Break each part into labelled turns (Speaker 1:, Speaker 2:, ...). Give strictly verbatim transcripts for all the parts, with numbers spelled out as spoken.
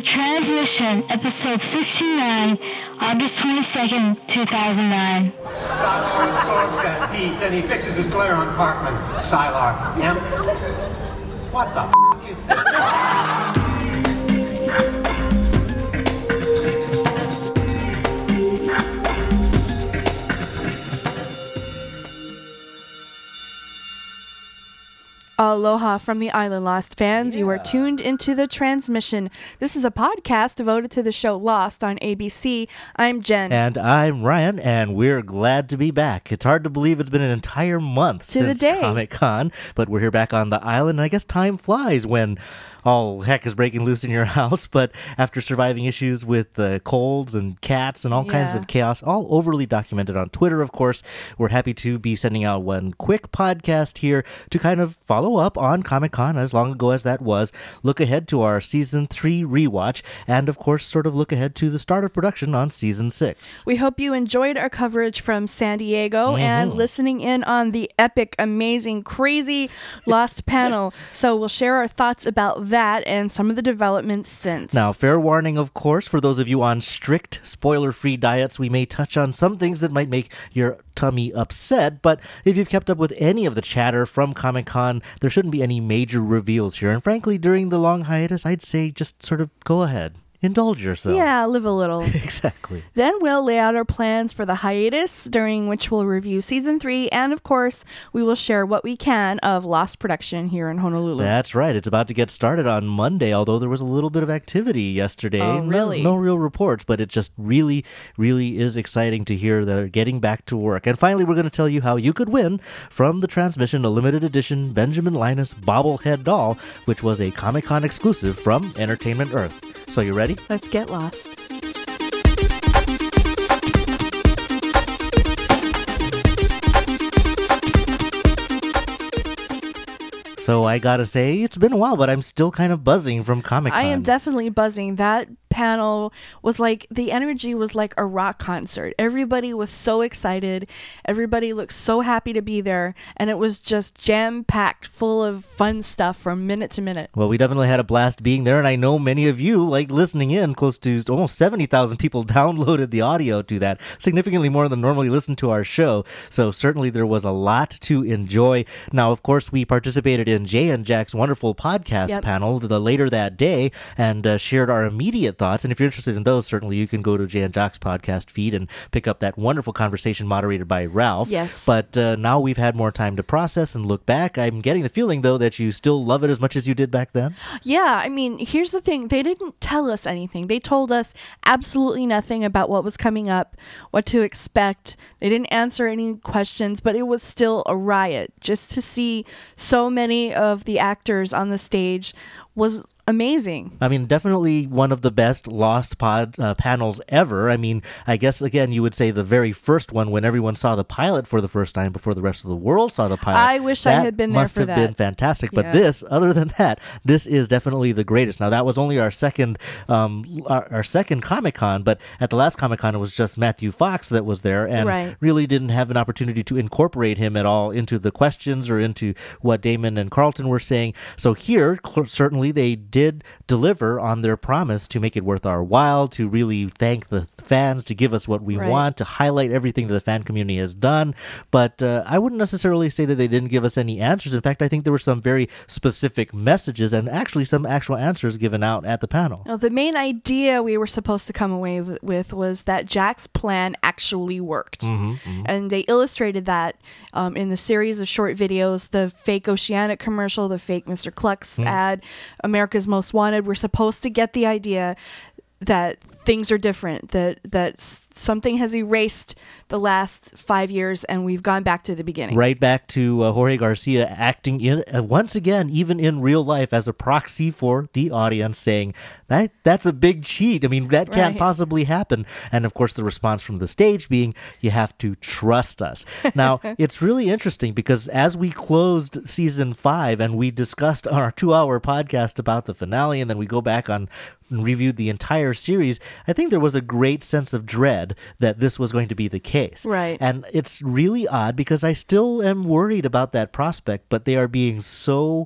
Speaker 1: Transmission, episode sixty-nine, August twenty-second, two thousand nine.
Speaker 2: Sylar absorbs that heat, then he fixes his glare on Parkman. Sylar, M. What the f*** is that?
Speaker 3: Aloha from the island, Lost fans. Yeah. You are tuned into The Transmission. This is a podcast devoted to the show Lost on A B C. I'm Jen.
Speaker 4: And I'm Ryan, and we're glad to be back. It's hard to believe it's been an entire month
Speaker 3: to
Speaker 4: since
Speaker 3: the day.
Speaker 4: Comic-Con, but we're here back on the island, and I guess time flies when all heck is breaking loose in your house. But after surviving issues with uh, colds and cats and all
Speaker 3: yeah.
Speaker 4: kinds of chaos, all overly documented on Twitter, of course, we're happy to be sending out one quick podcast here to kind of follow up on Comic-Con as long ago as that was, look ahead to our Season three rewatch, and of course sort of look ahead to the start of production on Season six.
Speaker 3: We hope you enjoyed our coverage from San Diego
Speaker 4: mm-hmm.
Speaker 3: and listening in on the epic, amazing, crazy Lost panel. So we'll share our thoughts about that and some of the developments since.
Speaker 4: Now, fair warning, of course, for those of you on strict spoiler-free diets, we may touch on some things that might make your tummy upset, but if you've kept up with any of the chatter from Comic-Con, there shouldn't be any major reveals here. And frankly, during the long hiatus, I'd say just sort of go ahead. Indulge yourself.
Speaker 3: Yeah, live a little.
Speaker 4: Exactly.
Speaker 3: Then we'll lay out our plans for the hiatus, during which we'll review Season three, and of course, we will share what we can of Lost production here in Honolulu.
Speaker 4: That's right. It's about to get started on Monday, although there was a little bit of activity yesterday.
Speaker 3: Oh, really?
Speaker 4: No, no real reports, but it just really, really is exciting to hear that they're getting back to work. And finally, we're going to tell you how you could win from the Transmission a limited edition Benjamin Linus bobblehead doll, which was a Comic-Con exclusive from Entertainment Earth. So you ready?
Speaker 3: Let's get lost.
Speaker 4: So I gotta say, it's been a while, but I'm still kind of buzzing from Comic-Con.
Speaker 3: I am definitely buzzing. That panel was like, the energy was like a rock concert. Everybody was so excited. Everybody looked so happy to be there. And it was just jam-packed full of fun stuff from minute to minute.
Speaker 4: Well, we definitely had a blast being there. And I know many of you, like listening in, close to almost seventy thousand people downloaded the audio to that. Significantly more than normally listen to our show. So certainly there was a lot to enjoy. Now, of course, we participated in Jay and Jack's wonderful podcast
Speaker 3: yep.
Speaker 4: panel the, later that day and uh, shared our immediate thoughts. And if you're interested in those, certainly you can go to Jay and Jack's podcast feed and pick up that wonderful conversation moderated by Ralph.
Speaker 3: Yes.
Speaker 4: But uh, now we've had more time to process and look back. I'm getting the feeling, though, that you still love it as much as you did back then.
Speaker 3: Yeah, I mean, here's the thing. They didn't tell us anything. They told us absolutely nothing about what was coming up, what to expect. They didn't answer any questions, but it was still a riot. Just to see so many of the actors on the stage was amazing.
Speaker 4: I mean, definitely one of the best Lost pod uh, panels ever. I mean, I guess, again, you would say the very first one when everyone saw the pilot for the first time before the rest of the world saw the pilot.
Speaker 3: I wish I had been there for that.
Speaker 4: Must have been fantastic. But
Speaker 3: yeah.
Speaker 4: this, other than that, this is definitely the greatest. Now, that was only our second um, our, our second Comic-Con, but at the last Comic-Con, it was just Matthew Fox that was there and
Speaker 3: right.
Speaker 4: really didn't have an opportunity to incorporate him at all into the questions or into what Damon and Carlton were saying. So here, cl- certainly they did deliver on their promise to make it worth our while, to really thank the fans, to give us what we
Speaker 3: right.
Speaker 4: want, to highlight everything that the fan community has done. But uh, I wouldn't necessarily say that they didn't give us any answers. In fact, I think there were some very specific messages and actually some actual answers given out at the panel.
Speaker 3: Well, the main idea we were supposed to come away with, with was that Jack's plan actually worked.
Speaker 4: Mm-hmm, mm-hmm.
Speaker 3: And they illustrated that um, in the series of short videos, the fake Oceanic commercial, the fake Mister Clux mm. ad, America's Most Wanted. We're supposed to get the idea that things are different, that that something has erased the last five years and we've gone back to the beginning.
Speaker 4: Right back to uh, Jorge Garcia acting in uh, once again, even in real life, as a proxy for the audience, saying that that's a big cheat. I mean, that can't
Speaker 3: right.
Speaker 4: possibly happen. And of course, the response from the stage being, you have to trust us. Now, it's really interesting because as we closed season five and we discussed on our two-hour podcast about the finale, and then we go back on and reviewed the entire series, I think there was a great sense of dread that this was going to be the case.
Speaker 3: Right.
Speaker 4: And it's really odd because I still am worried about that prospect, but they are being so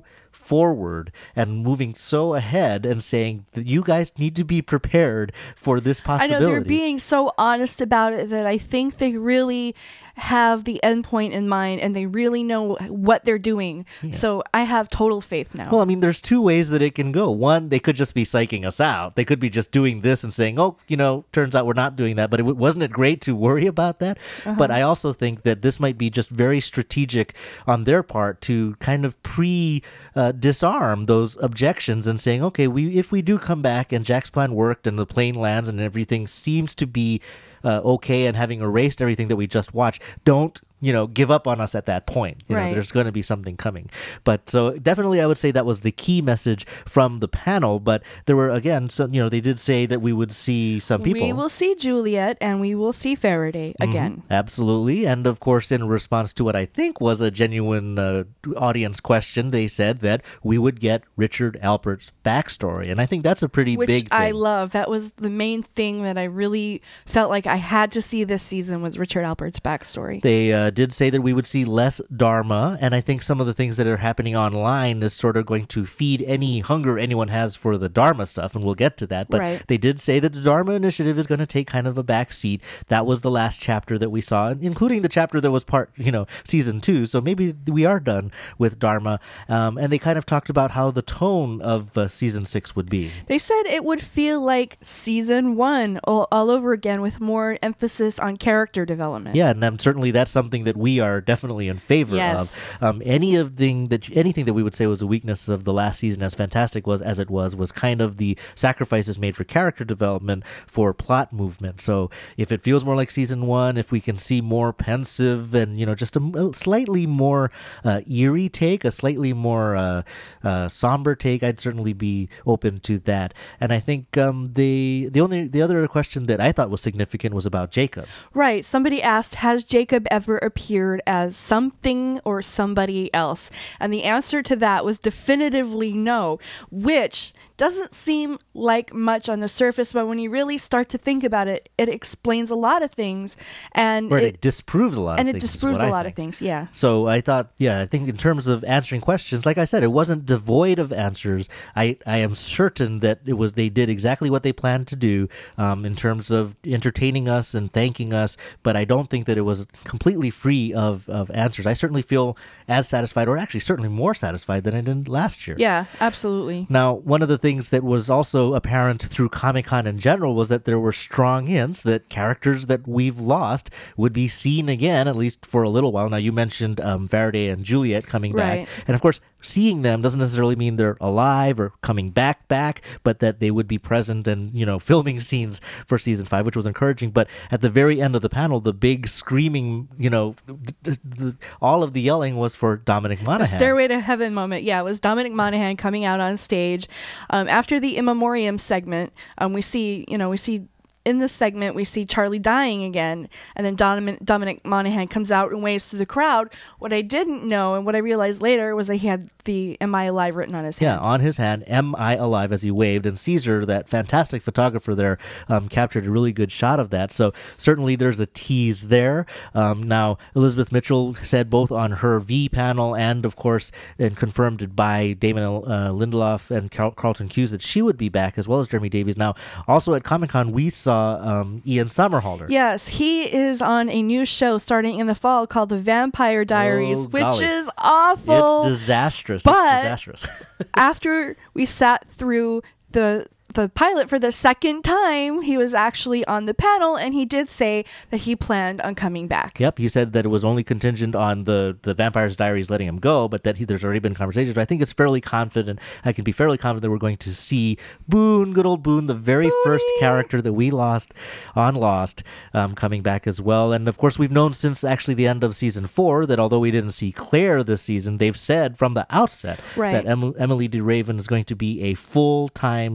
Speaker 4: forward and moving so ahead and saying that you guys need to be prepared for this
Speaker 3: I
Speaker 4: possibility.
Speaker 3: know they're being so honest about it that I think they really have the end point in mind and they really know what they're doing. Yeah. So I have total faith now.
Speaker 4: Well, I mean, there's two ways that it can go. One, they could just be psyching us out. They could be just doing this and saying, oh, you know, turns out we're not doing that. But it, wasn't it great to worry about that? Uh-huh. But I also think that this might be just very strategic on their part to kind of pre uh, disarm those objections and saying, okay, we if we do come back and Jack's plan worked and the plane lands and everything seems to be Uh, okay, and having erased everything that we just watched, don't, you know, give up on us at that point. You
Speaker 3: right.
Speaker 4: know, there's going to be something coming. But so definitely I would say that was the key message from the panel. But there were, again, so, you know, they did say that we would see some people.
Speaker 3: We will see Juliet and we will see Faraday again.
Speaker 4: Mm-hmm. Absolutely. And of course, in response to what I think was a genuine uh, audience question, they said that we would get Richard Alpert's backstory. And I think that's a pretty
Speaker 3: Which
Speaker 4: big thing.
Speaker 3: I love. That was the main thing that I really felt like I had to see this season was Richard Alpert's backstory.
Speaker 4: They uh, did say that we would see less Dharma, and I think some of the things that are happening online is sort of going to feed any hunger anyone has for the Dharma stuff, and we'll get to that. But
Speaker 3: right.
Speaker 4: they did say that the Dharma Initiative is going to take kind of a back seat. That was the last chapter that we saw, including the chapter that was part, you know, season two. So maybe we are done with Dharma. Um, and they kind of talked about how the tone of uh, season six would be.
Speaker 3: They said it would feel like season one all, all over again with more emphasis on character development.
Speaker 4: Yeah, and um, certainly that's something that we are definitely in favor
Speaker 3: yes.
Speaker 4: of. Um, any of thing that anything that we would say was a weakness of the last season, as fantastic was as it was, was kind of the sacrifices made for character development for plot movement. So if it feels more like season one, if we can see more pensive and, you know, just a, a slightly more uh, eerie take, a slightly more uh, uh, somber take, I'd certainly be open to that. And I think um, the the only the other question that I thought was significant was about Jacob.
Speaker 3: Right. Somebody asked, has Jacob ever appeared as something or somebody else? And the answer to that was definitively no, which doesn't seem like much on the surface, but when you really start to think about it, it explains a lot of things. And
Speaker 4: or it,
Speaker 3: it
Speaker 4: disproves a lot
Speaker 3: and
Speaker 4: of
Speaker 3: it
Speaker 4: things.
Speaker 3: disproves a lot
Speaker 4: think.
Speaker 3: of things, yeah.
Speaker 4: So I thought, yeah, I think in terms of answering questions, like I said, it wasn't devoid of answers. I, I am certain that it was they did exactly what they planned to do um, in terms of entertaining us and thanking us, but I don't think that it was completely free of, of answers. I certainly feel as satisfied, or actually certainly more satisfied than I did last year.
Speaker 3: Yeah, absolutely.
Speaker 4: Now, one of the things that was also apparent through Comic-Con in general was that there were strong hints that characters that we've lost would be seen again, at least for a little while. Now, you mentioned um, Faraday and Juliet coming
Speaker 3: Right.
Speaker 4: back. And of course, seeing them doesn't necessarily mean they're alive or coming back back, but that they would be present and, you know, filming scenes for season five, which was encouraging. But at the very end of the panel, the big screaming, you know, d- d- d- all of the yelling was for Dominic Monaghan.
Speaker 3: The Stairway to Heaven moment. Yeah, it was Dominic Monaghan coming out on stage. Um, after the In Memoriam segment, um, we see, you know, we see in this segment, we see Charlie dying again, and then Dominic, Dominic Monaghan comes out and waves to the crowd. What I didn't know, and what I realized later, was that he had the Am I Alive written on his hand.
Speaker 4: Yeah, on his hand, Am I Alive, as he waved. And Caesar, that fantastic photographer there, um, captured a really good shot of that. So certainly there's a tease there. Um, now, Elizabeth Mitchell said both on her V panel and, of course, and confirmed it by Damon uh, Lindelof and Carl- Carlton Cuse that she would be back, as well as Jeremy Davies. Now, also at Comic-Con, we saw um, Ian Somerhalder.
Speaker 3: Yes, he is on a new show starting in the fall called The Vampire Diaries,
Speaker 4: Oh,
Speaker 3: which
Speaker 4: golly.
Speaker 3: is awful.
Speaker 4: It's disastrous.
Speaker 3: But
Speaker 4: it's disastrous.
Speaker 3: after we sat through the the pilot for the second time, he was actually on the panel, and he did say that he planned on coming back.
Speaker 4: Yep, he said that it was only contingent on the, the Vampire's Diaries letting him go, but that he, there's already been conversations. But I think it's fairly confident. I can be fairly confident that we're going to see Boone, good old Boone, the very
Speaker 3: Booney.
Speaker 4: first character that we lost on Lost, um, coming back as well. And of course, we've known since actually the end of season four that although we didn't see Claire this season, they've said from the outset
Speaker 3: Right.
Speaker 4: that em- Emily DeRaven is going to be a full-time regular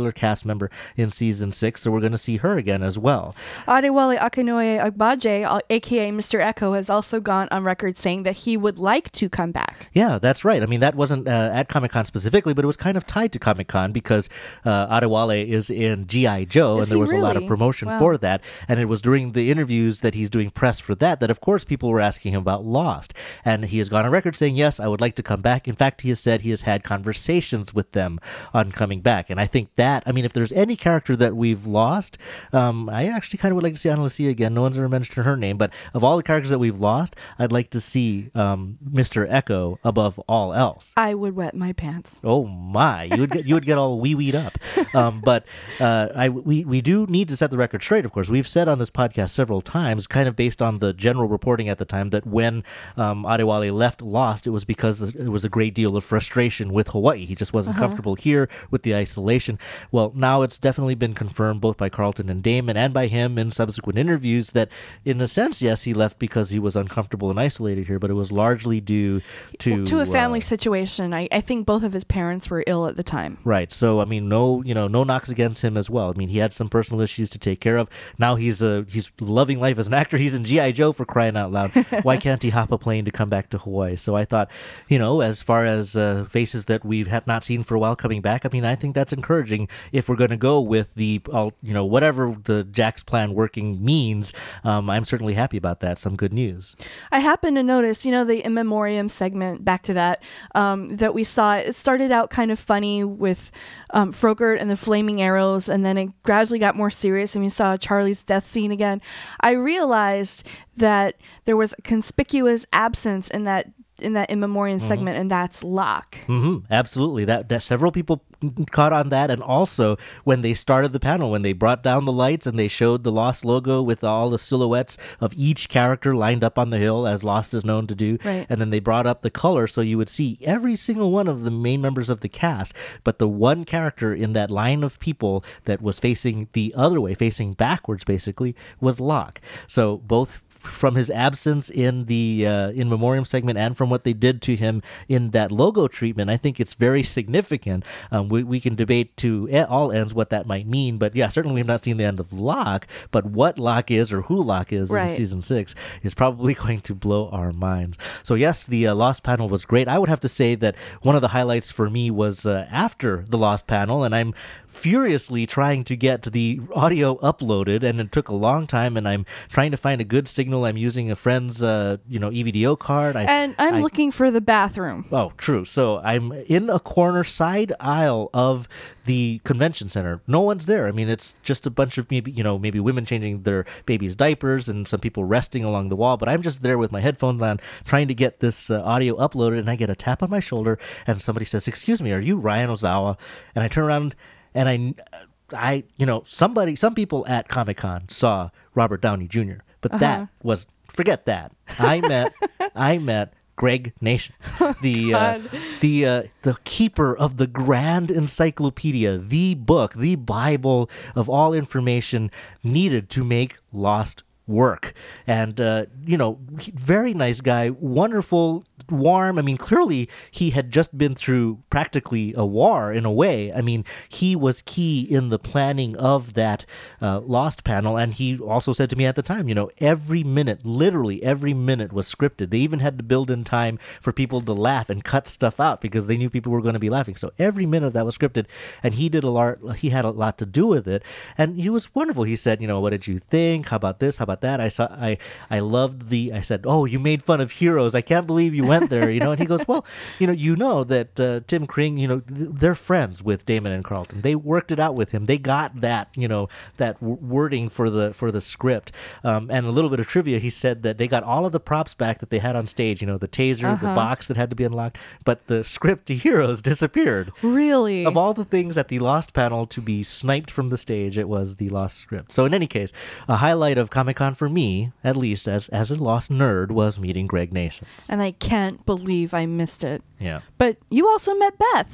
Speaker 4: regular cast member in season six, so we're going to see her again as well.
Speaker 3: Adewale Akinoye Agbaje, uh, aka Mister Echo, has also gone on record saying that he would like to come back.
Speaker 4: Yeah, that's right. I mean, that wasn't uh, at Comic-Con specifically, but it was kind of tied to Comic-Con because uh, Adewale is in G I. Joe,
Speaker 3: Is
Speaker 4: and there
Speaker 3: he
Speaker 4: was a lot of
Speaker 3: really?
Speaker 4: promotion
Speaker 3: Wow.
Speaker 4: for that. And it was during the interviews that he's doing press for that that, of course, people were asking him about Lost. And he has gone on record saying, yes, I would like to come back. In fact, he has said he has had conversations with them on coming back. And I think that, I mean, if there's any character that we've lost, um, I actually kind of would like to see Ana Lucia again. No one's ever mentioned her name, but of all the characters that we've lost, I'd like to see um, Mister Echo above all else.
Speaker 3: I would wet my pants.
Speaker 4: Oh my! You would get you would get all wee weed up, um, but uh, I we we do need to set the record straight. Of course, we've said on this podcast several times, kind of based on the general reporting at the time, that when um, Adewale left Lost, it was because it was a great deal of frustration with Hawaii. He just wasn't
Speaker 3: Uh-huh.
Speaker 4: comfortable here with the isolation. Well, now it's definitely been confirmed both by Carlton and Damon and by him in subsequent interviews that, in a sense, yes, he left because he was uncomfortable and isolated here, but it was largely due to
Speaker 3: to a family
Speaker 4: uh,
Speaker 3: situation. I, I think both of his parents were ill at the time.
Speaker 4: Right. So I mean, no, you know, no knocks against him as well. I mean, he had some personal issues to take care of. Now he's uh, he's loving life as an actor. He's in G I. Joe, for crying out loud. Why can't he hop a plane to come back to Hawaii? So I thought, you know, as far as uh, faces that we have not seen for a while coming back, I mean, I think that's encouraging if we're going to go with the, uh, you know, whatever the Jack's plan working means. Um, I'm certainly happy about that. Some good news.
Speaker 3: I happened to notice, you know, the in memoriam segment, back to that, um, that we saw. It started out kind of funny with um, Frogurt and the flaming arrows, and then it gradually got more serious, and we saw Charlie's death scene again. I realized that there was a conspicuous absence in that in that in memoriam segment, and that's Locke.
Speaker 4: Mm-hmm, absolutely. That, that several people caught on that, and also when they started the panel, when they brought down the lights and they showed the Lost logo with all the silhouettes of each character lined up on the hill, as Lost is known to do,
Speaker 3: Right.
Speaker 4: and then they brought up the color so you would see every single one of the main members of the cast, but the one character in that line of people that was facing the other way, facing backwards basically, was Locke. So both from his absence in the uh, in memoriam segment and from what they did to him in that logo treatment, I think it's very significant. Um, we, we can debate to e- all ends what that might mean, but yeah, certainly we have not seen the end of Locke, but what Locke is or who Locke is
Speaker 3: Right.
Speaker 4: in season six is probably going to blow our minds. So yes, the uh, Lost panel was great. I would have to say that one of the highlights for me was uh, after the Lost panel, and I'm furiously trying to get the audio uploaded, and it took a long time, and I'm trying to find a good signal. I'm using a friend's uh, you know E V D O card. I,
Speaker 3: And I'm
Speaker 4: I-
Speaker 3: looking for the bathroom.
Speaker 4: Oh, true. So I'm in a corner side aisle of the convention center. No one's there. I mean, it's just a bunch of maybe, you know, maybe women changing their babies' diapers and some people resting along the wall. But I'm just there with my headphones on trying to get this uh, audio uploaded. And I get a tap on my shoulder and somebody says, "Excuse me, are you Ryan Ozawa?" And I turn around and I, I, you know, somebody, some people at Comic-Con saw Robert Downey Junior But that was, forget that. I met, I met Greg Nation, the uh,
Speaker 3: God.
Speaker 4: the uh, the keeper of the grand encyclopedia, the book, the Bible of all information needed to make Lost work. And uh, you know, very nice guy, wonderful, warm. I mean, clearly he had just been through practically a war in a way. I mean, he was key in the planning of that uh, Lost panel, and he also said to me at the time, you know, every minute, literally every minute was scripted. They even had to build in time for people to laugh and cut stuff out because they knew people were going to be laughing. So every minute of that was scripted, and he did a lot. He had a lot to do with it, and he was wonderful. He said, you know, what did you think? How about this? How about that? I saw. I I loved the. I said, oh, you made fun of Heroes. I can't believe you went there, you know. And he goes, well, you know, you know that uh, Tim Kring, you know, they're friends with Damon and Carlton. They worked it out with him. They got that, you know, that w- wording for the for the script. Um, and a little bit of trivia, he said that they got all of the props back that they had on stage. You know, the taser, the box that had to be unlocked, but the script to Heroes disappeared.
Speaker 3: Really?
Speaker 4: Of all the things at the Lost panel to be sniped from the stage, it was the Lost script. So in any case, a highlight of Comic-Con for me, at least as as a Lost nerd, was meeting Greg Nations.
Speaker 3: And I can't believe I missed it.
Speaker 4: Yeah.
Speaker 3: But you also met Beth.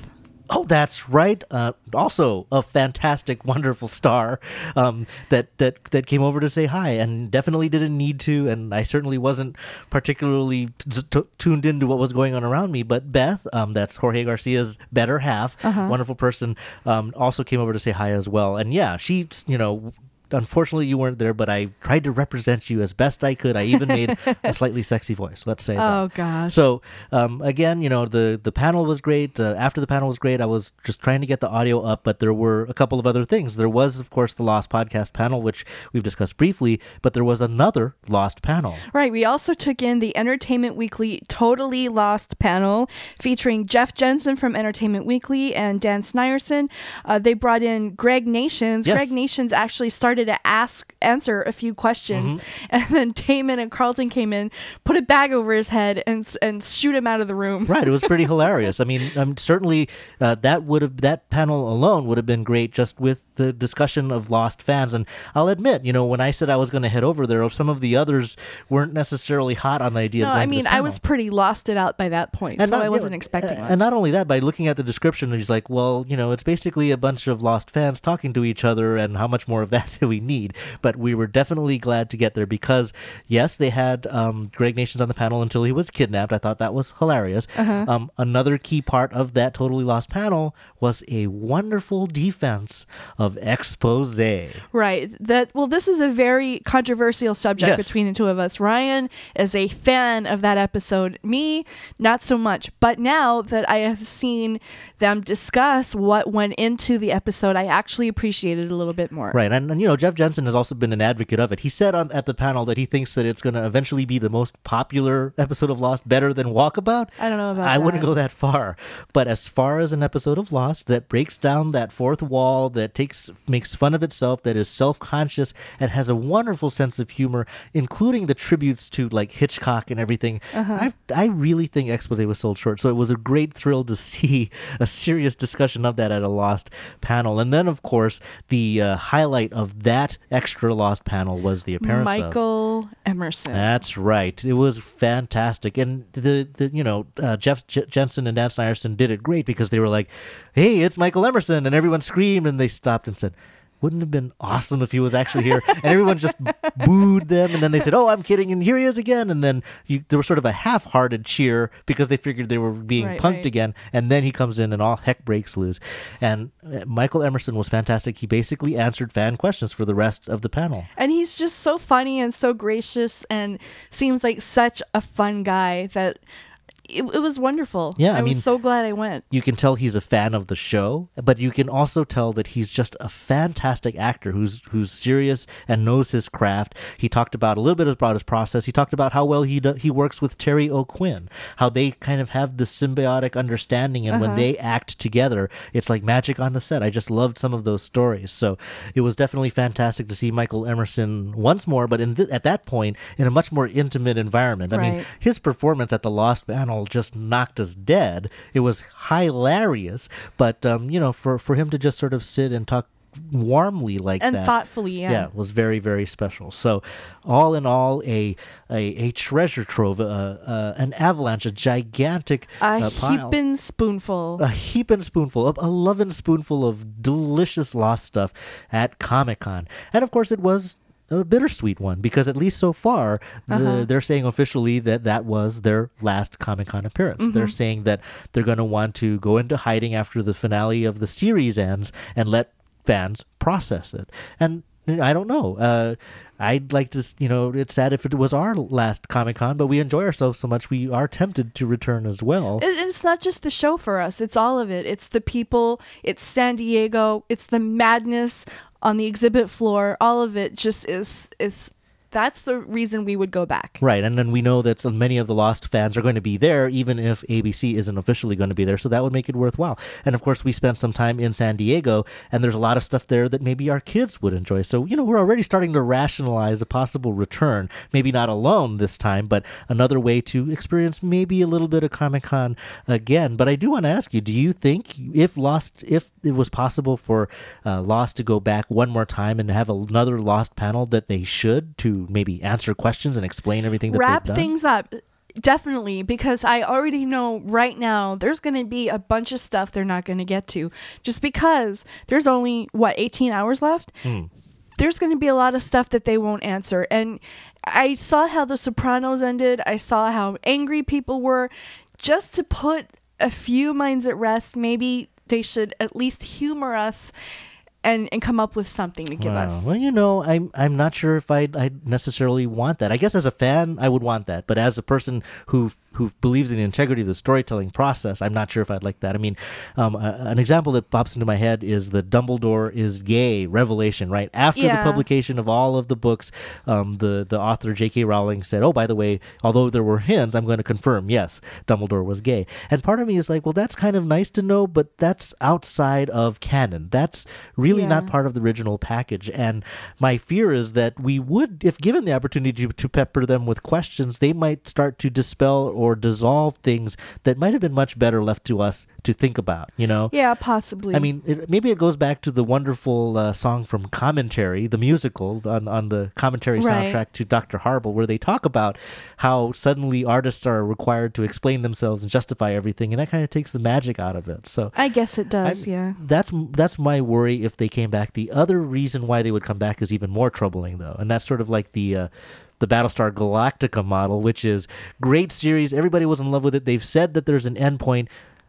Speaker 4: Oh, that's right. Uh, also, a fantastic, wonderful star um, that that that came over to say hi, and definitely didn't need to. And I certainly wasn't particularly t- t- tuned into what was going on around me. But Beth, um, that's Jorge Garcia's better half,
Speaker 3: Uh-huh.
Speaker 4: wonderful person, um, also came over to say hi as well. And yeah, she, you know. Unfortunately, you weren't there, but I tried to represent you as best I could. I even made a slightly sexy voice, let's say.
Speaker 3: Oh,
Speaker 4: that.
Speaker 3: gosh.
Speaker 4: So, um, again, you know, the, the panel was great. Uh, after the panel was great, I was just trying to get the audio up, but there were a couple of other things. There was, of course, the Lost Podcast panel, which we've discussed briefly, but there was another Lost panel.
Speaker 3: Right. We also took in the Entertainment Weekly Totally Lost panel featuring Jeff Jensen from Entertainment Weekly and Dan Snyerson. Uh, they brought in Greg Nations.
Speaker 4: Yes.
Speaker 3: Greg Nations actually started to ask, answer a few questions,
Speaker 4: Mm-hmm.
Speaker 3: and then Damon and Carlton came in, put a bag over his head, and and shoot him out of the room.
Speaker 4: Right, it was pretty hilarious. I mean, um, certainly uh, that would have that panel alone would have been great just with the discussion of Lost fans. And I'll admit, you know, when I said I was going to head over there, some of the others weren't necessarily hot on the idea.
Speaker 3: No,
Speaker 4: of going
Speaker 3: I
Speaker 4: to
Speaker 3: mean,
Speaker 4: this
Speaker 3: I
Speaker 4: panel.
Speaker 3: was pretty losted out by that point, so
Speaker 4: not-
Speaker 3: I wasn't
Speaker 4: yeah,
Speaker 3: expecting
Speaker 4: uh,
Speaker 3: much.
Speaker 4: And not only that, by looking at the description, he's like, well, you know, it's basically a bunch of Lost fans talking to each other, and how much more of that do we need? But we were definitely glad to get there because, yes, they had um, Greg Nations on the panel until he was kidnapped. I thought that was hilarious.
Speaker 3: Uh-huh.
Speaker 4: Um, another key part of that Totally Lost panel was a wonderful defense of expose.
Speaker 3: Right. That well, this is a very controversial subject
Speaker 4: Yes.
Speaker 3: between the two of us. Ryan is a fan of that episode. Me, not so much. But now that I have seen them discuss what went into the episode, I actually appreciate it a little bit more.
Speaker 4: Right, and, and you know, Jeff Jensen has also been an advocate of it. He said on, at the panel that he thinks that it's going to eventually be the most popular episode of Lost, better than Walkabout.
Speaker 3: I don't know about
Speaker 4: I
Speaker 3: that.
Speaker 4: wouldn't go that far, but as far as an episode of Lost that breaks down that fourth wall, that takes makes fun of itself, that is self-conscious, and has a wonderful sense of humor, including the tributes to like Hitchcock and everything, I I really think Expose was sold short. So it was a great thrill to see a serious discussion of that at a Lost panel. And then, of course, the uh, highlight of that extra Lost panel was the appearance of
Speaker 3: Michael Emerson.
Speaker 4: That's right. It was fantastic, and the, the you know uh, Jeff J- Jensen and Dan Snyerson did it great because they were like, "Hey, it's Michael Emerson," and everyone screamed, and they stopped and said, "Wouldn't it have been awesome if he was actually here?" And everyone just booed them, and then they said, "Oh, I'm kidding," and here he is again. And then you, there was sort of a half-hearted cheer because they figured they were being
Speaker 3: Right,
Speaker 4: punked
Speaker 3: right.
Speaker 4: again, and then he comes in and all heck breaks loose. And uh, Michael Emerson was fantastic. He basically answered fan questions for the rest of the panel.
Speaker 3: And he's just so funny and so gracious and seems like such a fun guy that it, it was wonderful.
Speaker 4: Yeah,
Speaker 3: I,
Speaker 4: I
Speaker 3: was
Speaker 4: mean-
Speaker 3: so glad I went.
Speaker 4: You can tell he's a fan of the show, but you can also tell that he's just a fantastic actor who's who's serious and knows his craft. He talked about a little bit about his process. He talked about how well he do, he works with Terry O'Quinn, how they kind of have this symbiotic understanding, and when they act together, it's like magic on the set. I just loved some of those stories. So it was definitely fantastic to see Michael Emerson once more, but in th- at that point in a much more intimate environment. I mean,
Speaker 3: Right.
Speaker 4: his performance at the Lost panel just knocked us dead. It was hilarious, but um, you know, for for him to just sort of sit and talk warmly like
Speaker 3: And
Speaker 4: that,
Speaker 3: thoughtfully, yeah.
Speaker 4: yeah, was very very special. So, all in all, a a, a treasure trove, uh, uh, an avalanche, a gigantic
Speaker 3: A
Speaker 4: uh, pile.
Speaker 3: heaping spoonful.
Speaker 4: A heaping spoonful, a, a loving spoonful of delicious Lost stuff at Comic-Con. And of course, it was a bittersweet one because at least so far, the,
Speaker 3: Uh-huh.
Speaker 4: they're saying officially that that was their last Comic-Con appearance.
Speaker 3: Mm-hmm.
Speaker 4: They're saying that they're going to want to go into hiding after the finale of the series ends and let fans process it. And I don't know. Uh, I'd like to, you know, it's sad if it was our last Comic-Con, but we enjoy ourselves so much we are tempted to return as well.
Speaker 3: It- it's not just the show for us. It's all of it. It's the people. It's San Diego. It's the madness on the exhibit floor. All of it just is is. That's the reason we would go back.
Speaker 4: Right, and then we know that so many of the Lost fans are going to be there, even if A B C isn't officially going to be there, so that would make it worthwhile. And of course, we spent some time in San Diego, and there's a lot of stuff there that maybe our kids would enjoy. So, you know, we're already starting to rationalize a possible return, maybe not alone this time, but another way to experience maybe a little bit of Comic-Con again. But I do want to ask you, do you think if Lost, if it was possible for uh, Lost to go back one more time and have another Lost panel, that they should to maybe answer questions and explain everything that
Speaker 3: Wrap
Speaker 4: they've done?
Speaker 3: things up. Definitely, because I already know right now there's going to be a bunch of stuff they're not going to get to just because there's only, what, eighteen hours left?
Speaker 4: Mm.
Speaker 3: There's going to be a lot of stuff that they won't answer. And I saw how The Sopranos ended. I saw how angry people were. Just to put a few minds at rest, maybe they should at least humor us and, and come up with something to give
Speaker 4: Wow.
Speaker 3: us.
Speaker 4: Well, you know, I'm I'm not sure if I'd, I'd necessarily want that. I guess as a fan, I would want that. But as a person who who believes in the integrity of the storytelling process, I'm not sure if I'd like that. I mean, um, a, an example that pops into my head is the Dumbledore is gay revelation, right? After
Speaker 3: Yeah.
Speaker 4: the publication of all of the books, um, the, the author J K Rowling said, oh, by the way, although there were hints, I'm going to confirm, yes, Dumbledore was gay. And part of me is like, well, that's kind of nice to know, but that's outside of canon. That's really
Speaker 3: Yeah.
Speaker 4: not part of the original package. And my fear is that we would, if given the opportunity to, to pepper them with questions, they might start to dispel or dissolve things that might have been much better left to us to think about, you know?
Speaker 3: Yeah, possibly.
Speaker 4: I mean, it, maybe it goes back to the wonderful uh, song from Commentary, the musical on, on the Commentary
Speaker 3: Right.
Speaker 4: soundtrack to Doctor Horrible, where they talk about how suddenly artists are required to explain themselves and justify everything, and that kind of takes the magic out of it. So
Speaker 3: I guess it does,
Speaker 4: I-
Speaker 3: yeah.
Speaker 4: That's that's my worry if they came back. The other reason why they would come back is even more troubling, though, and that's sort of like the uh, the Battlestar Galactica model, which is great series. Everybody was in love with it. They've said that there's an end point.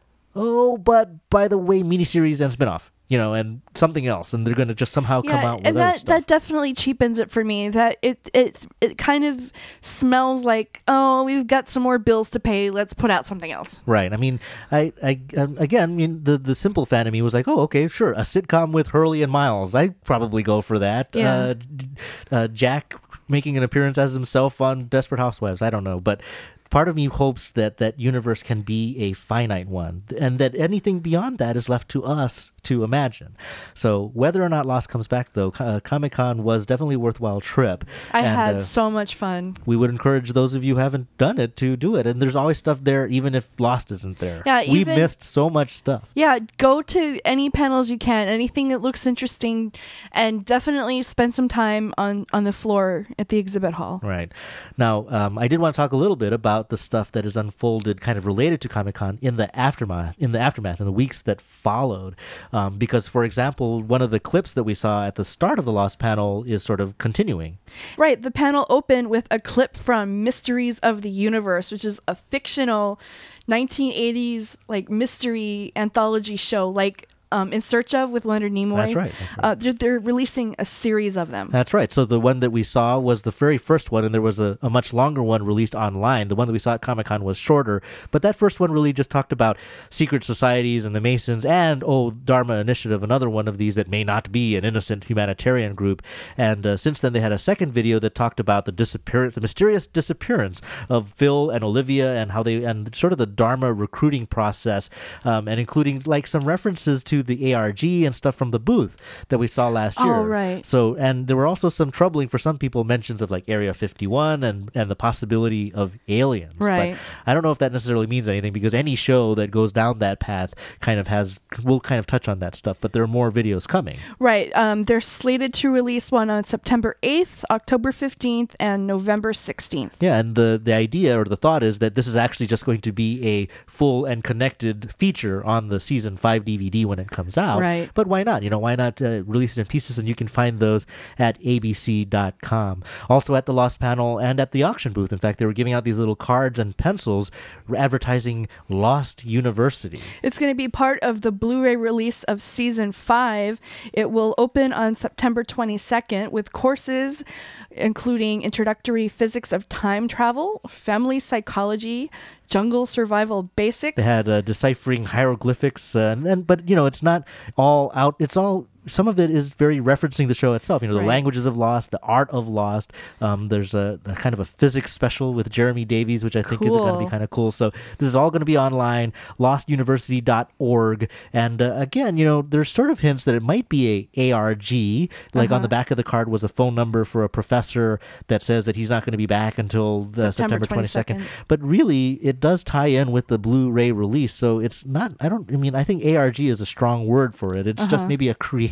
Speaker 4: Oh, but by the way, miniseries and spinoff, you know, and something else, and they're going to just somehow come out with
Speaker 3: and
Speaker 4: other
Speaker 3: that
Speaker 4: stuff.
Speaker 3: that definitely cheapens it for me. That it it it kind of smells like, oh, we've got some more bills to pay. Let's put out something else.
Speaker 4: Right. I mean, I, I um, again, I mean, the the simple fan of me was like, oh, okay, sure, a sitcom with Hurley and Miles. I'd probably go for that.
Speaker 3: Yeah.
Speaker 4: Uh, d- uh, Jack making an appearance as himself on Desperate Housewives. I don't know, but part of me hopes that that universe can be a finite one, and that anything beyond that is left to us to imagine. So whether or not Lost comes back, though, uh, Comic-Con was definitely a worthwhile trip.
Speaker 3: I
Speaker 4: And,
Speaker 3: had
Speaker 4: uh,
Speaker 3: so much fun.
Speaker 4: we would encourage those of you who haven't done it to do it. And there's always stuff there, even if Lost isn't there.
Speaker 3: Yeah,
Speaker 4: we
Speaker 3: even-
Speaker 4: missed so much stuff.
Speaker 3: Yeah, go to any panels you can, anything that looks interesting, and definitely spend some time on, on the floor at the exhibit hall.
Speaker 4: Right. Now, um, I did want to talk a little bit about the stuff that is unfolded kind of related to Comic-Con in the aftermath, in the aftermath, in the weeks that followed. Um, because, for example, one of the clips that we saw at the start of the Lost panel is sort of continuing.
Speaker 3: Right, the panel opened with a clip from Mysteries of the Universe, which is a fictional nineteen eighties like mystery anthology show, like um, In Search of with Leonard Nimoy.
Speaker 4: That's right, that's right.
Speaker 3: Uh, they're, they're releasing a series of them.
Speaker 4: That's right. So the one that we saw was the very first one, and there was a, a much longer one released online. The one that we saw at Comic-Con was shorter, but that first one really just talked about secret societies and the Masons and, oh, Dharma Initiative, another one of these that may not be an innocent humanitarian group. And uh, since then, they had a second video that talked about the disappearance, the mysterious disappearance of Phil and Olivia, and how they, and sort of the Dharma recruiting process, um, and including like some references to the A R G and stuff from the booth that we saw last year.
Speaker 3: Oh, right.
Speaker 4: So, and there were also some troubling for some people mentions of like Area fifty-one and, and the possibility of aliens.
Speaker 3: Right.
Speaker 4: But I don't know if that necessarily means anything, because any show that goes down that path kind of has, will kind of touch on that stuff, but there are more videos coming.
Speaker 3: Right, um, they're slated to release one on September eighth, October fifteenth, and November sixteenth.
Speaker 4: Yeah, and the, the idea or the thought is that this is actually just going to be a full and connected feature on the season five D V D when it comes out.
Speaker 3: Right.
Speaker 4: But why not? You know, why not uh, release it in pieces? And you can find those at A B C dot com. Also at the Lost panel and at the auction booth. In fact, they were giving out these little cards and pencils advertising Lost University.
Speaker 3: It's going to be part of the Blu-ray release of season five. It will open on September twenty-second with courses including introductory physics of time travel, family psychology, jungle survival basics.
Speaker 4: They had uh, deciphering hieroglyphics, uh, and then, but you know, it's not all out. It's all. Some of it is very referencing the show itself. You know, the
Speaker 3: Right.
Speaker 4: languages of Lost, the art of Lost. Um, there's a, a kind of a physics special with Jeremy Davies, which I think is going to be
Speaker 3: Cool.
Speaker 4: kind of cool. So this is all going to be online, lost university dot org. And uh, again, you know, there's sort of hints that it might be a A R G. Like on the back of the card was a phone number for a professor that says that he's not going to be back until the
Speaker 3: September
Speaker 4: September twenty-second.
Speaker 3: twenty-second.
Speaker 4: But really, it does tie in with the Blu-ray release. So it's not, I don't, I mean, I think A R G is a strong word for it. It's just maybe a creative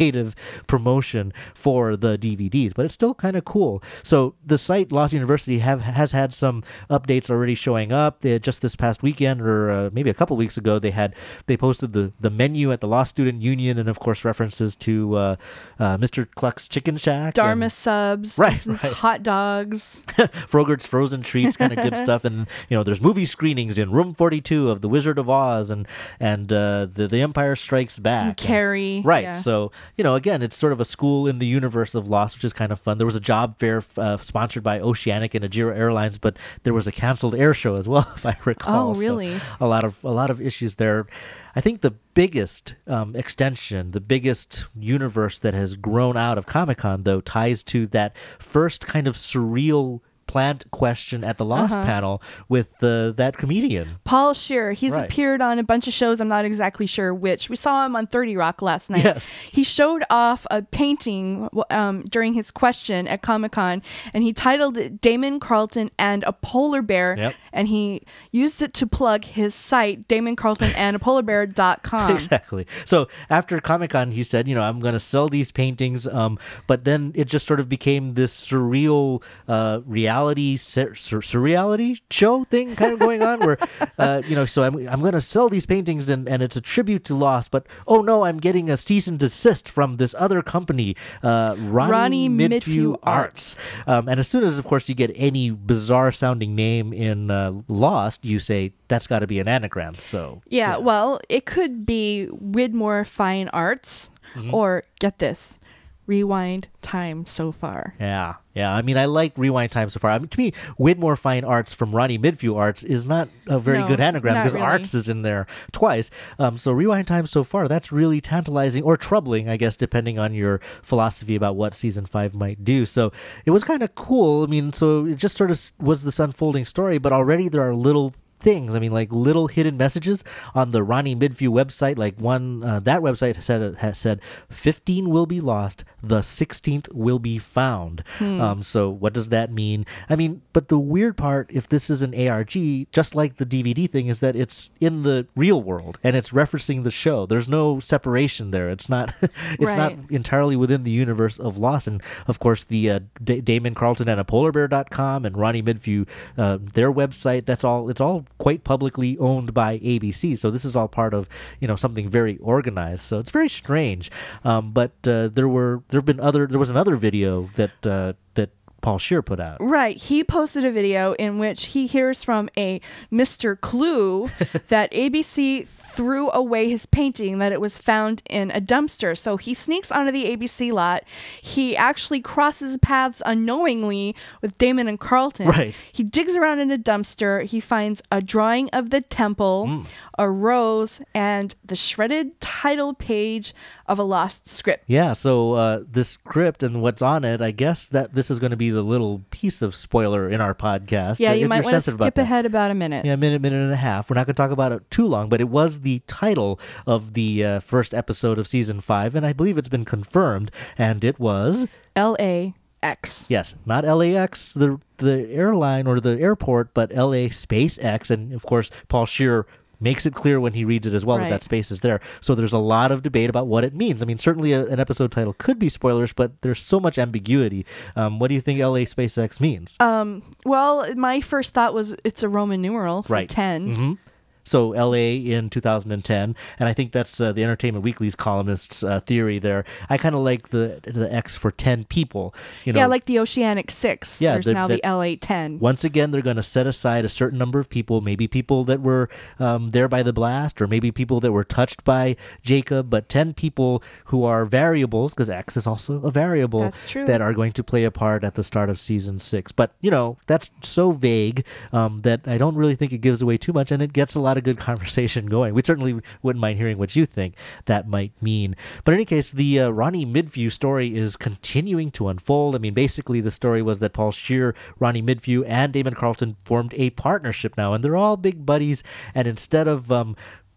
Speaker 4: creative promotion for the D V Ds, but it's still kind of cool. So the site Lost University have has had some updates already showing up. They, just this past weekend, or uh, maybe a couple weeks ago, they had they posted the the menu at the Lost Student Union, and of course references to uh, uh, Mister Cluck's Chicken Shack,
Speaker 3: Dharma
Speaker 4: and,
Speaker 3: subs,
Speaker 4: right,
Speaker 3: Instant
Speaker 4: right.
Speaker 3: hot dogs.
Speaker 4: Frogert's Frozen Treats, kind of good stuff. And you know, there's movie screenings in Room forty-two of The Wizard of Oz, and and uh, the the Empire Strikes Back,
Speaker 3: And Carrie,
Speaker 4: and, right?
Speaker 3: yeah.
Speaker 4: So you know, again, it's sort of a school in the universe of Lost, which is kind of fun. There was a job fair uh, sponsored by Oceanic and Ajira Airlines, but there was a canceled air show as well, if I recall.
Speaker 3: Oh,
Speaker 4: So
Speaker 3: really?
Speaker 4: a lot of a lot of issues there. I think the biggest um, extension, the biggest universe that has grown out of Comic-Con, though, ties to that first kind of surreal plant question at the Lost
Speaker 3: Uh-huh.
Speaker 4: panel with uh, that comedian.
Speaker 3: Paul Scheer, he's
Speaker 4: Right.
Speaker 3: appeared on a bunch of shows. I'm not exactly sure which. We saw him on thirty Rock last night.
Speaker 4: Yes.
Speaker 3: He showed off a painting um, during his question at Comic Con, and he titled it Damon Carlton and a Polar Bear.
Speaker 4: Yep.
Speaker 3: And he used it to plug his site, damon carlton and a polar bear dot com.
Speaker 4: Exactly. So after Comic-Con, he said, you know, I'm going to sell these paintings. Um, but then it just sort of became this surreal uh, reality, sur- sur- surreality show thing kind of going on where, uh, you know, so I'm, I'm going to sell these paintings and, and it's a tribute to Lost. But, oh, no, I'm getting a cease and desist from this other company, uh, Ronnie,
Speaker 3: Ronnie
Speaker 4: Midview,
Speaker 3: Midview
Speaker 4: Arts. Um, and as soon as, of course, you get any bizarre sounding name in uh, Lost, you say, that's got to be an anagram. So
Speaker 3: Yeah, well, it could be Widmore Fine Arts,
Speaker 4: Mm-hmm.
Speaker 3: or get this, Rewind Time So Far.
Speaker 4: Yeah, yeah. I mean, I like Rewind Time so far. I mean, to me, Widmore Fine Arts from Ronnie Midview Arts is not a very
Speaker 3: No,
Speaker 4: good anagram
Speaker 3: not
Speaker 4: because
Speaker 3: really.
Speaker 4: Arts is in there twice. Um, so Rewind Time so far, that's really tantalizing or troubling, I guess, depending on your philosophy about what season five might do. So it was kind of cool. I mean, so it just sort of was this unfolding story, but already there are little things. I mean, like little hidden messages on the Ronnie Midview website. Like one, uh, that website said has said fifteen will be lost, the sixteenth will be found. Um, so what does that mean? I mean, but the weird part, if this is an A R G, just like the D V D thing, is that it's in the real world and it's referencing the show. There's no separation there. It's not. It's
Speaker 3: Right.
Speaker 4: not entirely within the universe of Lost. And of course, the uh, D- Damon Carlton and a polar bear dot com and Ronnie Midview, uh, their website. That's all. It's all quite publicly owned by A B C. So this is all part of, you know, something very organized. So it's very strange. Um, but uh, there were there have been other. There was another video that uh, that Paul Scheer put out.
Speaker 3: Right. He posted a video in which he hears from a Mister Clue that A B C threw away his painting, that it was found in a dumpster. So he sneaks onto the A B C lot. He actually crosses paths unknowingly with Damon and Carlton.
Speaker 4: Right.
Speaker 3: He digs around in a dumpster. He finds a drawing of the temple,
Speaker 4: Mm.
Speaker 3: a rose, and the shredded title page of a lost script.
Speaker 4: Yeah, so uh, this script and what's on it, I guess that this is going to be the little piece of spoiler in our podcast.
Speaker 3: Yeah,
Speaker 4: uh,
Speaker 3: you
Speaker 4: if
Speaker 3: might
Speaker 4: you're
Speaker 3: want to
Speaker 4: sensitive about
Speaker 3: skip
Speaker 4: that.
Speaker 3: ahead about a minute.
Speaker 4: Yeah, a minute, minute and a half. We're not going to talk about it too long, but it was the title of the uh, first episode of season five, and I believe it's been confirmed, and it was,
Speaker 3: L A X.
Speaker 4: yes, not L A X, the the airline or the airport, but L A SpaceX, and of course, Paul Scheer makes it clear when he reads it as well
Speaker 3: Right.
Speaker 4: that that space is there. So there's a lot of debate about what it means. I mean, certainly a, an episode title could be spoilers, but there's so much ambiguity. Um, what do you think L A SpaceX means?
Speaker 3: Um, well, my first thought was it's a Roman numeral for
Speaker 4: Right.
Speaker 3: ten.
Speaker 4: hmm So L A in two thousand ten, and I think that's uh, the Entertainment Weekly's columnist's uh, theory there. I kind of like the the X for ten people. You know,
Speaker 3: Yeah, like the Oceanic Six.
Speaker 4: Yeah,
Speaker 3: There's
Speaker 4: the-
Speaker 3: now
Speaker 4: the-
Speaker 3: the L A ten.
Speaker 4: once again, they're going to set aside a certain number of people, maybe people that were um, there by the blast, or maybe people that were touched by Jacob, but ten people who are variables, because X is also a variable,
Speaker 3: That's true.
Speaker 4: that are going to play a part at the start of season six. But, you know, that's so vague um, that I don't really think it gives away too much, and it gets a lot of good conversation going. We certainly wouldn't mind hearing what you think that might mean. But in any case, the uh, Ronnie Midview story is continuing to unfold. I mean, basically, the story was that Paul Scheer, Ronnie Midview, and Damon Carlton formed a partnership now, and they're all big buddies. And instead of um,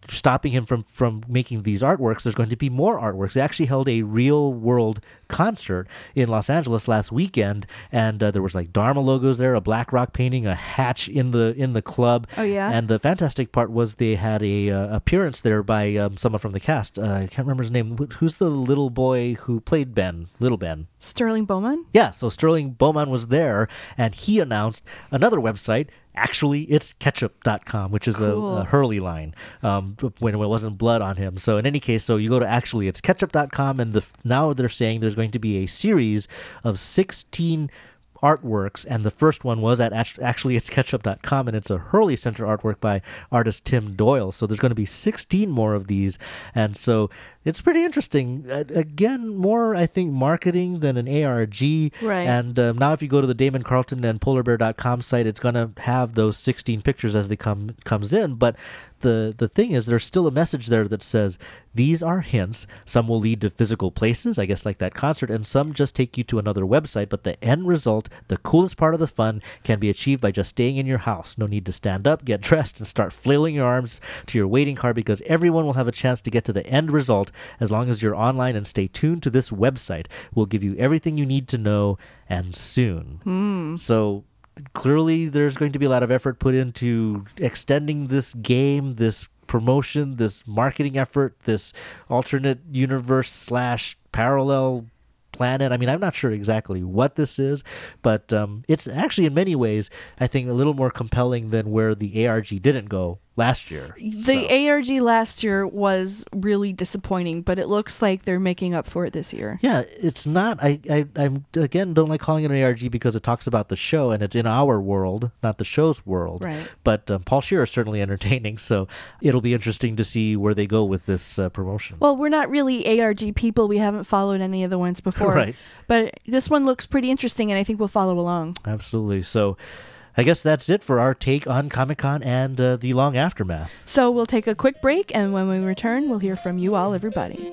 Speaker 4: stopping him from, from making these artworks, there's going to be more artworks. They actually held a real world concert in Los Angeles last weekend, and uh, there was like Dharma logos there, a Black Rock painting, a hatch in the in the club.
Speaker 3: Oh, yeah?
Speaker 4: And the fantastic part was they had a uh, appearance there by um, someone from the cast. Uh, I can't remember his name. Wh- Who's the little boy who played Ben? Little Ben.
Speaker 3: Sterling Bowman?
Speaker 4: Yeah, so Sterling Bowman was there, and he announced another website. Actually, it's ketchup dot com, which is
Speaker 3: Cool.
Speaker 4: a, a Hurley line um, when it wasn't blood on him. So in any case, so you go to actually it's ketchup dot com, and the, now they're saying there's going to be a series of sixteen artworks, and the first one was at actually it's ketchup dot com, and it's a Hurley Center artwork by artist Tim Doyle. So there's going to be sixteen more of these, and so it's pretty interesting. Uh, again, more I think marketing than an A R G.
Speaker 3: Right.
Speaker 4: And um, now if you go to the Damon Carlton and polar bear dot com site, it's going to have those sixteen pictures as they come comes in. But the the thing is, there's still a message there that says these are hints. Some will lead to physical places, I guess, like that concert, and some just take you to another website. But the end result, the coolest part of the fun, can be achieved by just staying in your house. No need to stand up, get dressed, and start flailing your arms to your waiting car, because everyone will have a chance to get to the end result as long as you're online and stay tuned to this website. We'll give you everything you need to know, and soon.
Speaker 3: Mm.
Speaker 4: So clearly there's going to be a lot of effort put into extending this game, this promotion, this marketing effort, this alternate universe slash parallel planet. I mean, I'm not sure exactly what this is, but um, it's actually in many ways, I think, a little more compelling than where the A R G didn't go last year.
Speaker 3: The
Speaker 4: So,
Speaker 3: A R G last year was really disappointing, but it looks like they're making up for it this year.
Speaker 4: yeah, it's not. I, I, I'm again don't like calling it an A R G because it talks about the show and it's in our world, not the show's world.
Speaker 3: Right.
Speaker 4: But um, Paul Scheer is certainly entertaining, so it'll be interesting to see where they go with this uh, promotion.
Speaker 3: Well, we're not really A R G people. We haven't followed any of the ones before.
Speaker 4: Right.
Speaker 3: But this one looks pretty interesting, and I think we'll follow along.
Speaker 4: Absolutely. So, I guess that's it for our take on Comic-Con and uh, the long aftermath.
Speaker 3: So we'll take a quick break, and when we return, we'll hear from you all, everybody.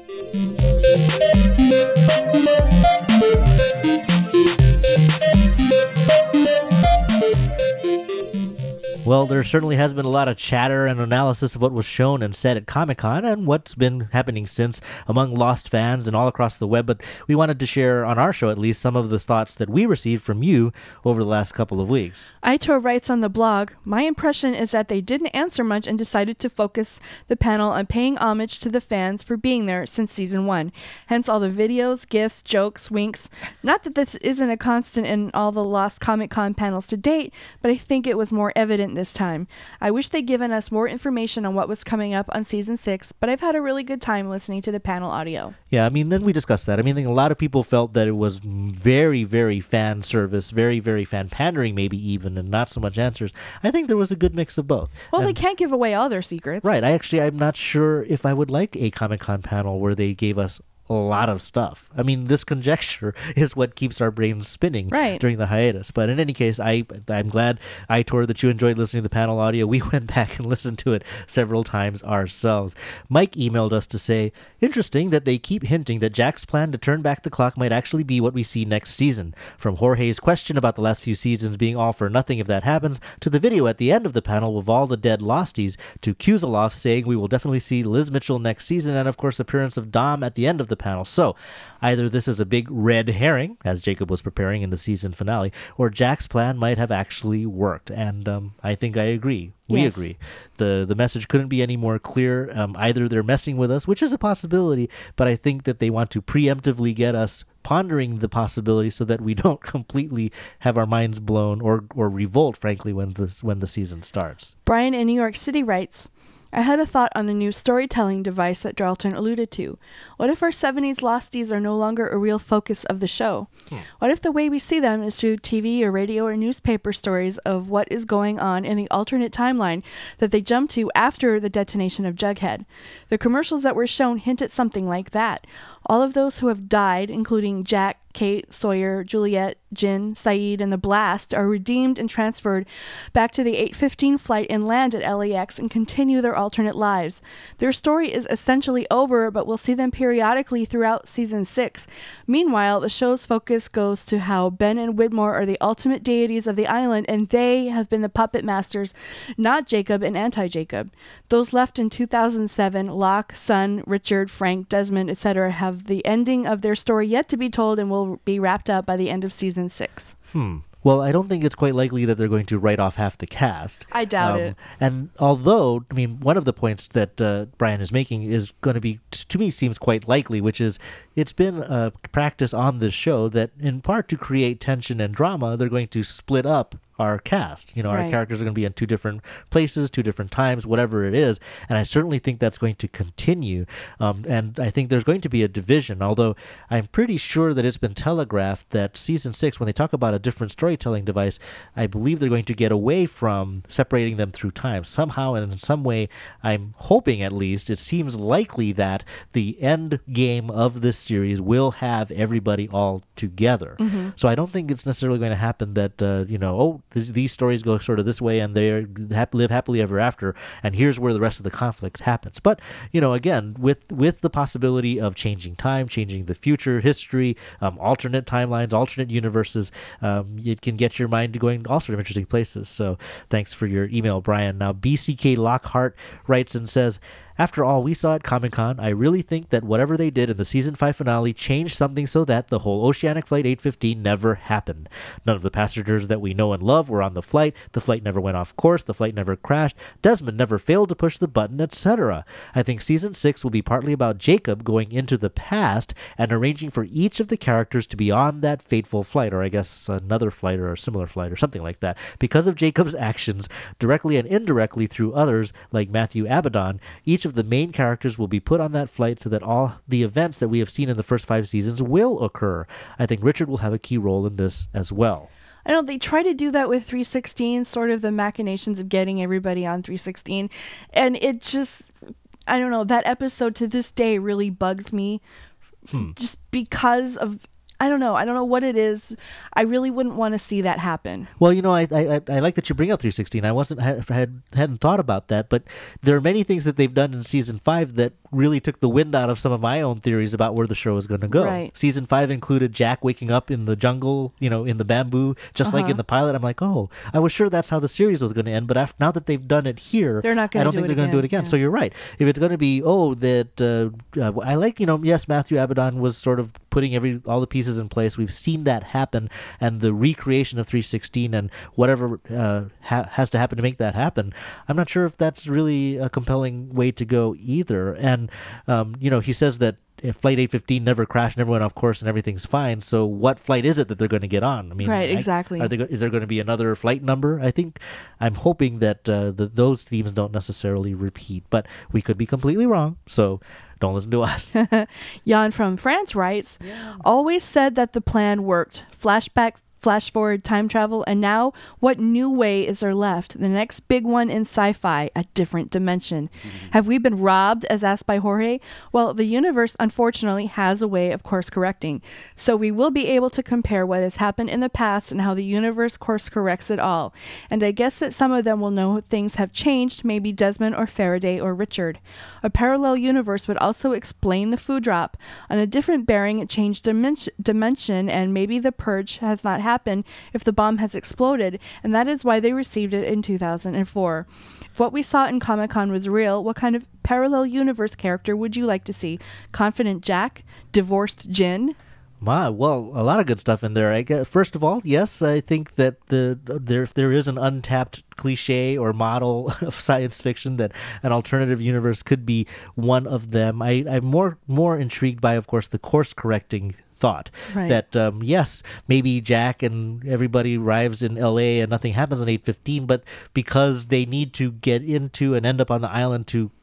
Speaker 4: Well, there certainly has been a lot of chatter and analysis of what was shown and said at Comic-Con and what's been happening since among Lost fans and all across the web, but we wanted to share on our show at least some of the thoughts that we received from you over the last couple of weeks.
Speaker 3: Aitor writes on the blog, my impression is that they didn't answer much and decided to focus the panel on paying homage to the fans for being there since season one. Hence all the videos, gifts, jokes, winks. Not that this isn't a constant in all the Lost Comic-Con panels to date, but I think it was more evident this time. I wish they'd given us more information on what was coming up on season six, but I've had a really good time listening to the panel audio.
Speaker 4: Yeah, I mean, and we discussed that. I mean, I think a lot of people felt that it was very, very fan service, very, very fan pandering, maybe even, and not so much answers. I think there was a good mix of both.
Speaker 3: Well,
Speaker 4: And-
Speaker 3: they can't give away all their secrets.
Speaker 4: Right. I actually, I'm not sure if I would like a Comic-Con panel where they gave us a lot of stuff. I mean, this conjecture is what keeps our brains spinning
Speaker 3: Right.
Speaker 4: during the hiatus. But in any case, I, I'm glad, Aitor, that you enjoyed listening to the panel audio. We went back and listened to it several times ourselves. Mike emailed us to say, interesting that they keep hinting that Jack's plan to turn back the clock might actually be what we see next season. From Jorge's question about the last few seasons being all for nothing if that happens, to the video at the end of the panel with all the dead Losties, to Kuzeloff saying we will definitely see Liz Mitchell next season, and of course appearance of Dom at the end of the panel. So either this is a big red herring, as Jacob was preparing in the season finale, or Jack's plan might have actually worked. And um, I think I agree. We
Speaker 3: Yes.
Speaker 4: agree. The the message couldn't be any more clear. Um, either they're messing with us, which is a possibility, but I think that they want to preemptively get us pondering the possibility so that we don't completely have our minds blown or or revolt, frankly, when the, when the season starts.
Speaker 3: Brian in New York City writes, I had a thought on the new storytelling device that Darlton alluded to. What if our seventies Losties are no longer a real focus of the show? Hmm. What if the way we see them is through T V or radio or newspaper stories of what is going on in the alternate timeline that they jump to after the detonation of Jughead? The commercials that were shown hint at something like that. All of those who have died, including Jack, Kate, Sawyer, Juliet, Jin, Saeed, and the Blast are redeemed and transferred back to the eight fifteen flight and land at L A X and continue their alternate lives. Their story is essentially over, but we'll see them periodically throughout season six. Meanwhile, the show's focus goes to how Ben and Widmore are the ultimate deities of the island, and they have been the puppet masters, not Jacob and Anti-Jacob. Those left in two thousand seven, Locke, Sun, Richard, Frank, Desmond, et cetera, have the ending of their story yet to be told and will be wrapped up by the end of season six.
Speaker 4: Hmm. Well, I don't think it's quite likely that they're going to write off half the cast.
Speaker 3: I doubt
Speaker 4: um,
Speaker 3: it.
Speaker 4: And although, I mean, one of the points that uh, Brian is making is going to be, t- to me, seems quite likely, which is it's been a practice on this show that, in part to create tension and drama, they're going to split up our cast. You know,
Speaker 3: Right.
Speaker 4: our characters are going to be in two different places, two different times, whatever it is. And I certainly think that's going to continue. Um, and I think there's going to be a division, although I'm pretty sure that it's been telegraphed that season six, when they talk about a different storytelling device, I believe they're going to get away from separating them through time. Somehow and in some way, I'm hoping at least, it seems likely that the end game of this series will have everybody all together.
Speaker 3: Mm-hmm.
Speaker 4: So I don't think it's necessarily going to happen that, uh, you know, oh, th- these stories go sort of this way and they hap- live happily ever after, and here's where the rest of the conflict happens. But, you know, again, with with the possibility of changing time, changing the future, history, um, alternate timelines, alternate universes, um, it can get your mind going all sort of interesting places. So thanks for your email, Brian. Now, B C K Lockhart writes and says, after all we saw at Comic-Con, I really think that whatever they did in the season five finale changed something so that the whole Oceanic Flight eight fifteen never happened. None of the passengers that we know and love were on the flight. The flight never went off course. The flight never crashed. Desmond never failed to push the button, et cetera. I think season six will be partly about Jacob going into the past and arranging for each of the characters to be on that fateful flight, or I guess another flight or a similar flight or something like that. Because of Jacob's actions, directly and indirectly through others like Matthew Abaddon, each of the main characters will be put on that flight so that all the events that we have seen in the first five seasons will occur. I think Richard will have a key role in this as well.
Speaker 3: I know they try to do that with three sixteen, sort of the machinations of getting everybody on three sixteen. And it just, I don't know, that episode to this day really bugs me.
Speaker 4: Hmm.
Speaker 3: Just because of, I don't know. I don't know what it is. I really wouldn't want to see that happen.
Speaker 4: Well, you know, I I, I like that you bring up three sixteen. I wasn't had, had hadn't thought about that, but there are many things that they've done in season five that really took the wind out of some of my own theories about where the show is going to go.
Speaker 3: Right.
Speaker 4: Season five included Jack waking up in the jungle, you know, in the bamboo, just
Speaker 3: Uh-huh.
Speaker 4: like in the pilot. I'm like, oh, I was sure that's how the series was going to end, but after, now that they've done it here,
Speaker 3: They're not gonna
Speaker 4: I don't
Speaker 3: do
Speaker 4: think
Speaker 3: it
Speaker 4: they're going to do it
Speaker 3: again,
Speaker 4: again.
Speaker 3: yeah.
Speaker 4: So you're right. If it's going to be, oh, that uh, uh, I like, you know, yes, Matthew Abaddon was sort of putting every all the pieces in place. We've seen that happen, and the recreation of three sixteen and whatever uh, ha- has to happen to make that happen. I'm not sure if that's really a compelling way to go either. And um, you know, he says that if Flight eight fifteen never crashed, never went off course, and everything's fine. So what flight is it that they're going to get on? I mean,
Speaker 3: Right,
Speaker 4: I-
Speaker 3: exactly.
Speaker 4: Are they, go- is there going to be another flight number? I think I'm hoping that uh, the, those themes don't necessarily repeat, but we could be completely wrong. So don't listen to us.
Speaker 3: Jan from France writes, always said that the plan worked. Flashback, flash forward, time travel, and now what new way is there left? The next big one in sci-fi, a different dimension. Mm-hmm. Have we been robbed, as asked by Jorge? Well, the universe, unfortunately, has a way of course correcting. So we will be able to compare what has happened in the past and how the universe course corrects it all. And I guess that some of them will know things have changed, maybe Desmond or Faraday or Richard. A parallel universe would also explain the food drop. On a different bearing, it changed dimension, dimension and maybe the purge has not happened if the bomb has exploded, and that is why they received it in two thousand four. If what we saw in Comic-Con was real, what kind of parallel universe character would you like to see? Confident Jack? Divorced Jin?
Speaker 4: My, well, a lot of good stuff in there. I guess, first of all, yes, I think that the there if there is an untapped cliche or model of science fiction, that an alternative universe could be one of them. I, I'm more more intrigued by, of course, the course correcting thought.
Speaker 3: Right.
Speaker 4: That um, yes, maybe Jack and everybody arrives in L A and nothing happens on eight fifteen, but because they need to get into and end up on the island to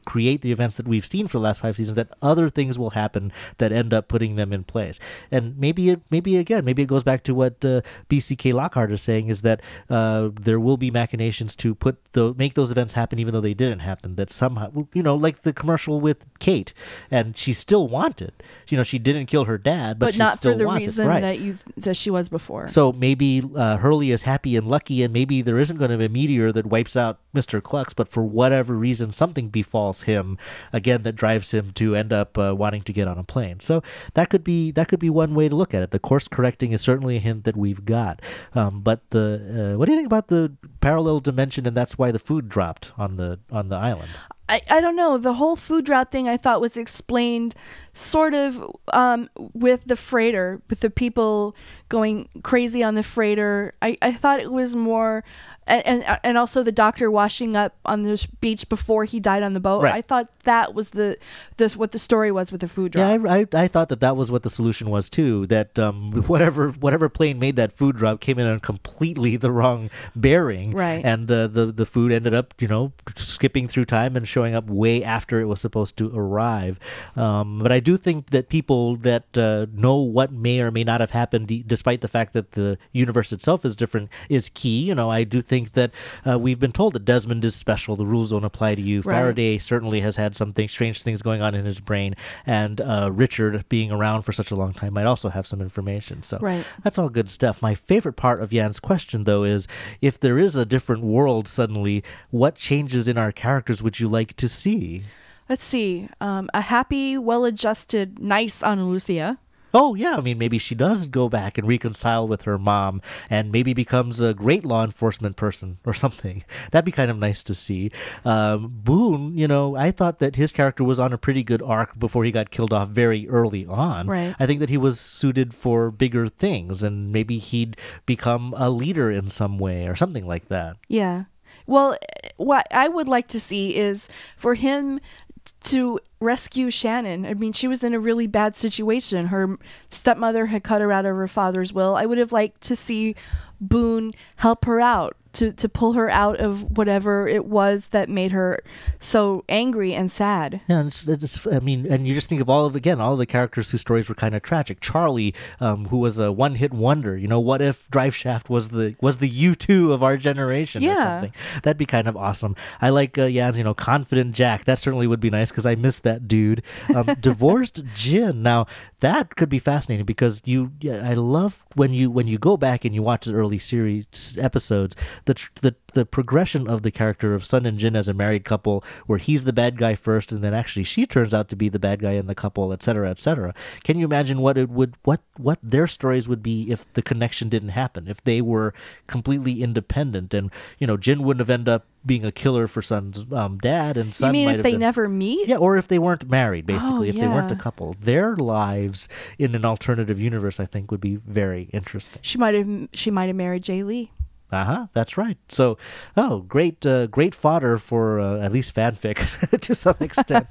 Speaker 4: create the events that we've seen for the last five seasons, that other things will happen that end up putting them in place. And maybe it, maybe again, maybe it goes back to what uh, B C K Lockhart is saying, is that uh, there will be machinations to put the make those events happen even though they didn't happen. That somehow, you know, like the commercial with Kate, and she still wanted. You know, she didn't kill her dad, but,
Speaker 3: but
Speaker 4: she
Speaker 3: not
Speaker 4: still
Speaker 3: for the
Speaker 4: wanted.
Speaker 3: reason
Speaker 4: Right.
Speaker 3: that you that she was before.
Speaker 4: So maybe uh, Hurley is happy and lucky, and maybe there isn't going to be a meteor that wipes out Mister Klux, but for whatever reason, something befalls him again that drives him to end up uh, wanting to get on a plane. So that could be that could be one way to look at it. The course correcting is certainly a hint that we've got. Um, but the uh, what do you think about the parallel dimension, and that's why the food dropped on the on the island?
Speaker 3: I, I don't know. The whole food drop thing I thought was explained sort of um, with the freighter, with the people going crazy on the freighter. I, I thought it was more, and, and and also the doctor washing up on the beach before he died on the boat.
Speaker 4: Right.
Speaker 3: I thought that was the this what the story was with the food drop.
Speaker 4: Yeah, I, I, I thought that that was what the solution was too. That um, whatever whatever plane made that food drop came in on completely the wrong bearing,
Speaker 3: Right.
Speaker 4: And uh, the the food ended up, you know, skipping through time and showing up way after it was supposed to arrive. Um, but I do think that people that uh, know what may or may not have happened, d- despite the fact that the universe itself is different, is key. You know, I do think that uh, we've been told that Desmond is special. The rules don't apply to you.
Speaker 3: Right.
Speaker 4: Faraday certainly has had something strange things going on in his brain, and uh, Richard being around for such a long time might also have some information. So
Speaker 3: Right.
Speaker 4: that's all good stuff. My favorite part of Jan's question, though, is if there is a different world suddenly, what changes in our characters would you like to see?
Speaker 3: Let's see. Um, a happy, well-adjusted, nice Ana Lucia.
Speaker 4: Oh, yeah. I mean, maybe she does go back and reconcile with her mom and maybe becomes a great law enforcement person or something. That'd be kind of nice to see. Um, Boone, you know, I thought that his character was on a pretty good arc before he got killed off very early on.
Speaker 3: Right.
Speaker 4: I think that he was suited for bigger things, and maybe he'd become a leader in some way or something like that.
Speaker 3: Yeah. Well, what I would like to see is for him to rescue Shannon. I mean, she was in a really bad situation. Her stepmother had cut her out of her father's will. I would have liked to see Boone help her out, to, to pull her out of whatever it was that made her so angry and sad.
Speaker 4: Yeah, and it's, it's, I mean, and you just think of all of, again, all of the characters whose stories were kind of tragic. Charlie, um, who was a one-hit wonder. You know, what if Drive Shaft was the was the U two of our generation or
Speaker 3: Yeah.
Speaker 4: something? That'd be kind of awesome. I like, uh, Jan's, you know, confident Jack. That certainly would be nice because I miss that dude. Um, divorced Jin. Now, that could be fascinating because you, yeah, I love when you when you go back and you watch the early series episodes, the tr- the the progression of the character of Sun and Jin as a married couple, where he's the bad guy first, and then actually she turns out to be the bad guy in the couple, et cetera, et cetera. Can you imagine what it would what what their stories would be if the connection didn't happen, if they were completely independent, and you know, Jin wouldn't have ended up being a killer for Sun's um, dad, and Sun
Speaker 3: You mean
Speaker 4: might
Speaker 3: if
Speaker 4: have
Speaker 3: they
Speaker 4: been,
Speaker 3: never meet?
Speaker 4: yeah, or if they weren't married, basically,
Speaker 3: Oh,
Speaker 4: if they weren't a
Speaker 3: yeah.
Speaker 4: couple, their lives in an alternative universe, I think, would be very interesting.
Speaker 3: She might have she might have married Jay Lee.
Speaker 4: Uh-huh, that's right. So, oh, great uh, great fodder for uh, at least fanfic to some extent.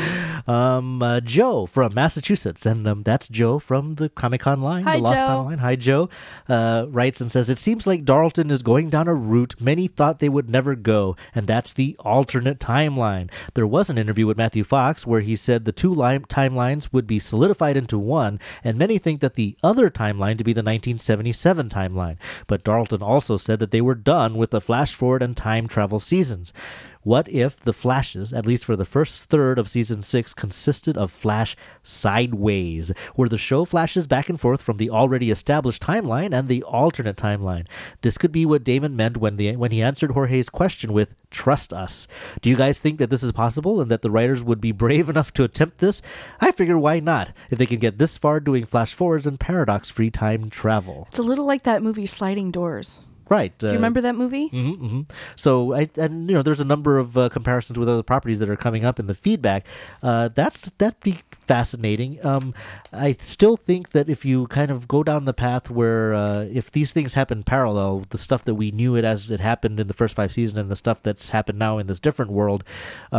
Speaker 4: um, uh, Joe from Massachusetts, and um, that's Joe from the Comic-Con line,
Speaker 3: Hi,
Speaker 4: the Lost
Speaker 3: Joe.
Speaker 4: Panel line. Hi, Joe. Uh, writes and says, it seems like Darlton is going down a route many thought they would never go, and that's the alternate timeline. There was an interview with Matthew Fox where he said the two line- timelines would be solidified into one, and many think that the other timeline to be the nineteen seventy-seven timeline. But Darlton also said that they were done with the flash forward and time travel seasons. What if the flashes, at least for the first third of season six, consisted of Flash Sideways, where the show flashes back and forth from the already established timeline and the alternate timeline? This could be what Damon meant when the when he answered Jorge's question with "Trust us." Do you guys think that this is possible and that the writers would be brave enough to attempt this? I figure why not, if they can get this far doing flash forwards and paradox-free time travel.
Speaker 3: It's a little like that movie Sliding Doors.
Speaker 4: Right.
Speaker 3: Do you remember that movie?
Speaker 4: Mm-hmm, mm-hmm. So, I, and you know, there's a number of uh, comparisons with other properties that are coming up in the feedback. Uh, that's that'd be fascinating. Um, I still think that if you kind of go down the path where uh, if these things happen parallel, the stuff that we knew it as it happened in the first five seasons and the stuff that's happened now in this different world, um,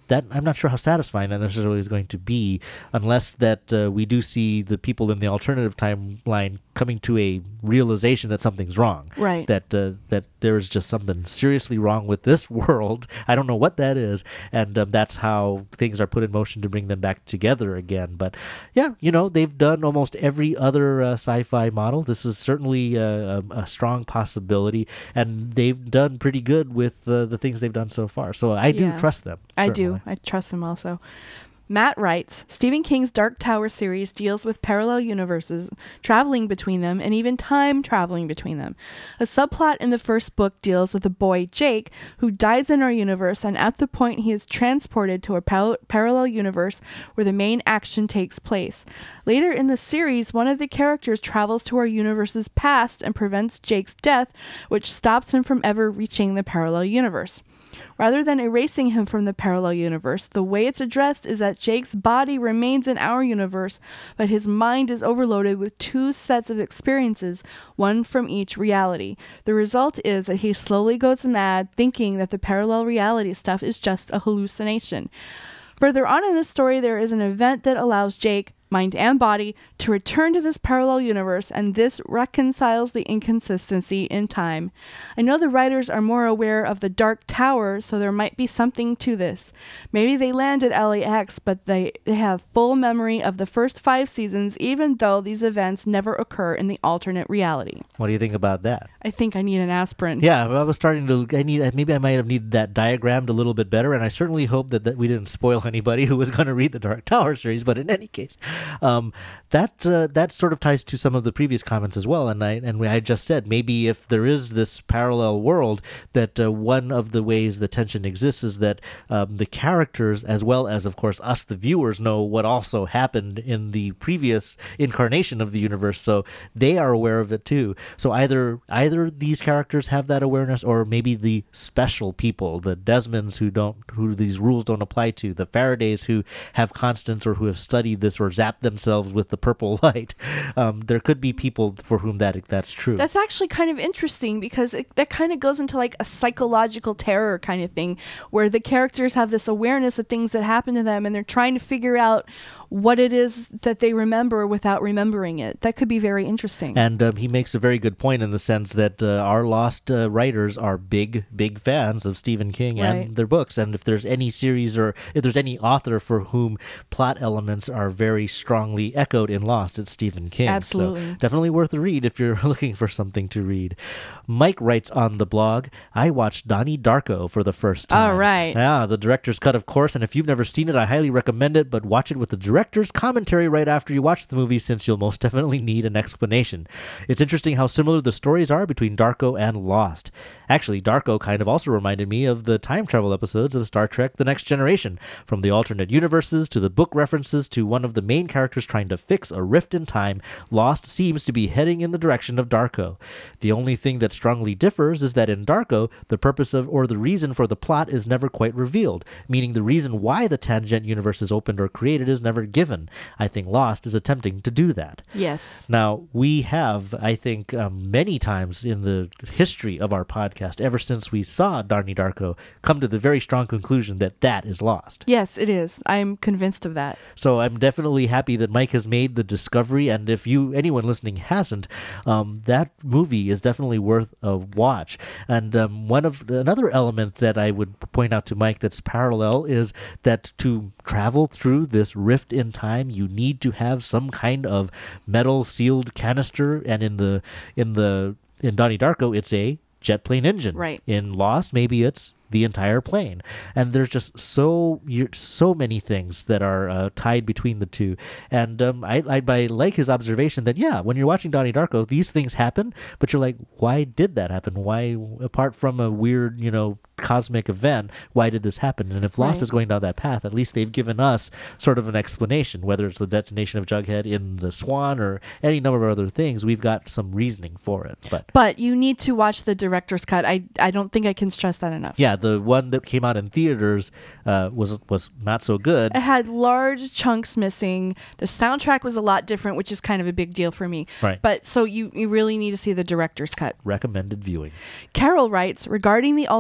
Speaker 4: that I'm not sure how satisfying that necessarily is going to be, unless that uh, we do see the people in the alternative timeline coming to a realization that something's wrong.
Speaker 3: Right.
Speaker 4: That uh, that there is just something seriously wrong with this world. I don't know what that is, and um, that's how things are put in motion to bring them back together again. But yeah, you know, they've done almost every other uh, sci-fi model. This is certainly uh, a, a strong possibility, and they've done pretty good with uh, the things they've done so far. So I do
Speaker 3: Yeah.
Speaker 4: trust them.
Speaker 3: I
Speaker 4: certainly.
Speaker 3: do. I trust him also. Matt writes, Stephen King's Dark Tower series deals with parallel universes, traveling between them, and even time traveling between them. A subplot in the first book deals with a boy, Jake, who dies in our universe, and at the point he is transported to a par- parallel universe where the main action takes place. Later in the series, one of the characters travels to our universe's past and prevents Jake's death, which stops him from ever reaching the parallel universe. Rather than erasing him from the parallel universe, the way it's addressed is that Jake's body remains in our universe, but his mind is overloaded with two sets of experiences, one from each reality. The result is that he slowly goes mad, thinking that the parallel reality stuff is just a hallucination. Further on in the story, there is an event that allows Jake, mind and body, to return to this parallel universe, and this reconciles the inconsistency in time. I know the writers are more aware of the Dark Tower, so there might be something to this. Maybe they land at L A X, but they, they have full memory of the first five seasons, even though these events never occur in the alternate reality.
Speaker 4: What do you think about that?
Speaker 3: I think I need an aspirin.
Speaker 4: Yeah, I was starting to. I need. Maybe I might have needed that diagrammed a little bit better, and I certainly hope that, that we didn't spoil anybody who was going to read the Dark Tower series. But in any case, um, that uh, that sort of ties to some of the previous comments as well. And I and I just said maybe if there is this parallel world, that uh, one of the ways the tension exists is that um, the characters, as well as of course us, the viewers, know what also happened in the previous incarnation of the universe, so they are aware of it too. So either either these characters have that awareness, or maybe the special people, the Desmonds who don't, who these rules don't apply to, the Faradays who have constants or who have studied this or zapped themselves with the purple light. Um, there could be people for whom that that's true.
Speaker 3: That's actually kind of interesting, because it, that kind of goes into like a psychological terror kind of thing, where the characters have this awareness of things that happen to them, and they're trying to figure out what it is that they remember without remembering it. That could be very interesting.
Speaker 4: And um, he makes a very good point in the sense that uh, our Lost uh, writers are big, big fans of Stephen King
Speaker 3: Right.
Speaker 4: and their books. And if there's any series or if there's any author for whom plot elements are very strongly echoed in Lost, it's Stephen King.
Speaker 3: Absolutely.
Speaker 4: So definitely worth a read if you're looking for something to read. Mike writes on the blog, I watched Donnie Darko for the first time.
Speaker 3: All right.
Speaker 4: Yeah, the director's cut, of course. And if you've never seen it, I highly recommend it, but watch it with the director's commentary right after you watch the movie, since you'll most definitely need an explanation. It's interesting how similar the stories are between Darko and Lost. Actually, Darko kind of also reminded me of the time travel episodes of Star Trek The Next Generation, from the alternate universes to the book references to one of the main characters trying to fix a rift in time. Lost seems to be heading in the direction of Darko. The only thing that strongly differs is that in Darko, the purpose of or the reason for the plot is never quite revealed, meaning the reason why the tangent universe is opened or created is never given. I think Lost is attempting to do that.
Speaker 3: Yes.
Speaker 4: Now, we have, I think, um, many times in the history of our podcast, ever since we saw Donnie Darko, come to the very strong conclusion that that is Lost.
Speaker 3: Yes, it is. I'm convinced of that.
Speaker 4: So I'm definitely happy that Mike has made the discovery, and if you, anyone listening, hasn't, um, that movie is definitely worth a watch. And um, one of another element that I would point out to Mike that's parallel is that to travel through this rift in time, you need to have some kind of metal sealed canister, and in the in the in Donnie Darko, it's a jet plane engine.
Speaker 3: Right.
Speaker 4: In Lost, maybe it's the entire plane, and there's just so you're, so many things that are uh, tied between the two. And um, I, I I like his observation that yeah, when you're watching Donnie Darko, these things happen, but you're like, why did that happen? Why, apart from a weird, you know, cosmic event, why did this happen? And if Lost
Speaker 3: Right.
Speaker 4: is going down that path, at least they've given us sort of an explanation, whether it's the detonation of Jughead in the Swan or any number of other things. We've got some reasoning for it. But
Speaker 3: But you need to watch the director's cut. I I don't think I can stress that enough.
Speaker 4: yeah, the one that came out in theaters uh, was was not so good.
Speaker 3: It had large chunks missing. The soundtrack was a lot different, which is kind of a big deal for me.
Speaker 4: Right.
Speaker 3: But so you, you really need to see the director's cut.
Speaker 4: Recommended viewing.
Speaker 3: Carol writes, regarding the alternate universe,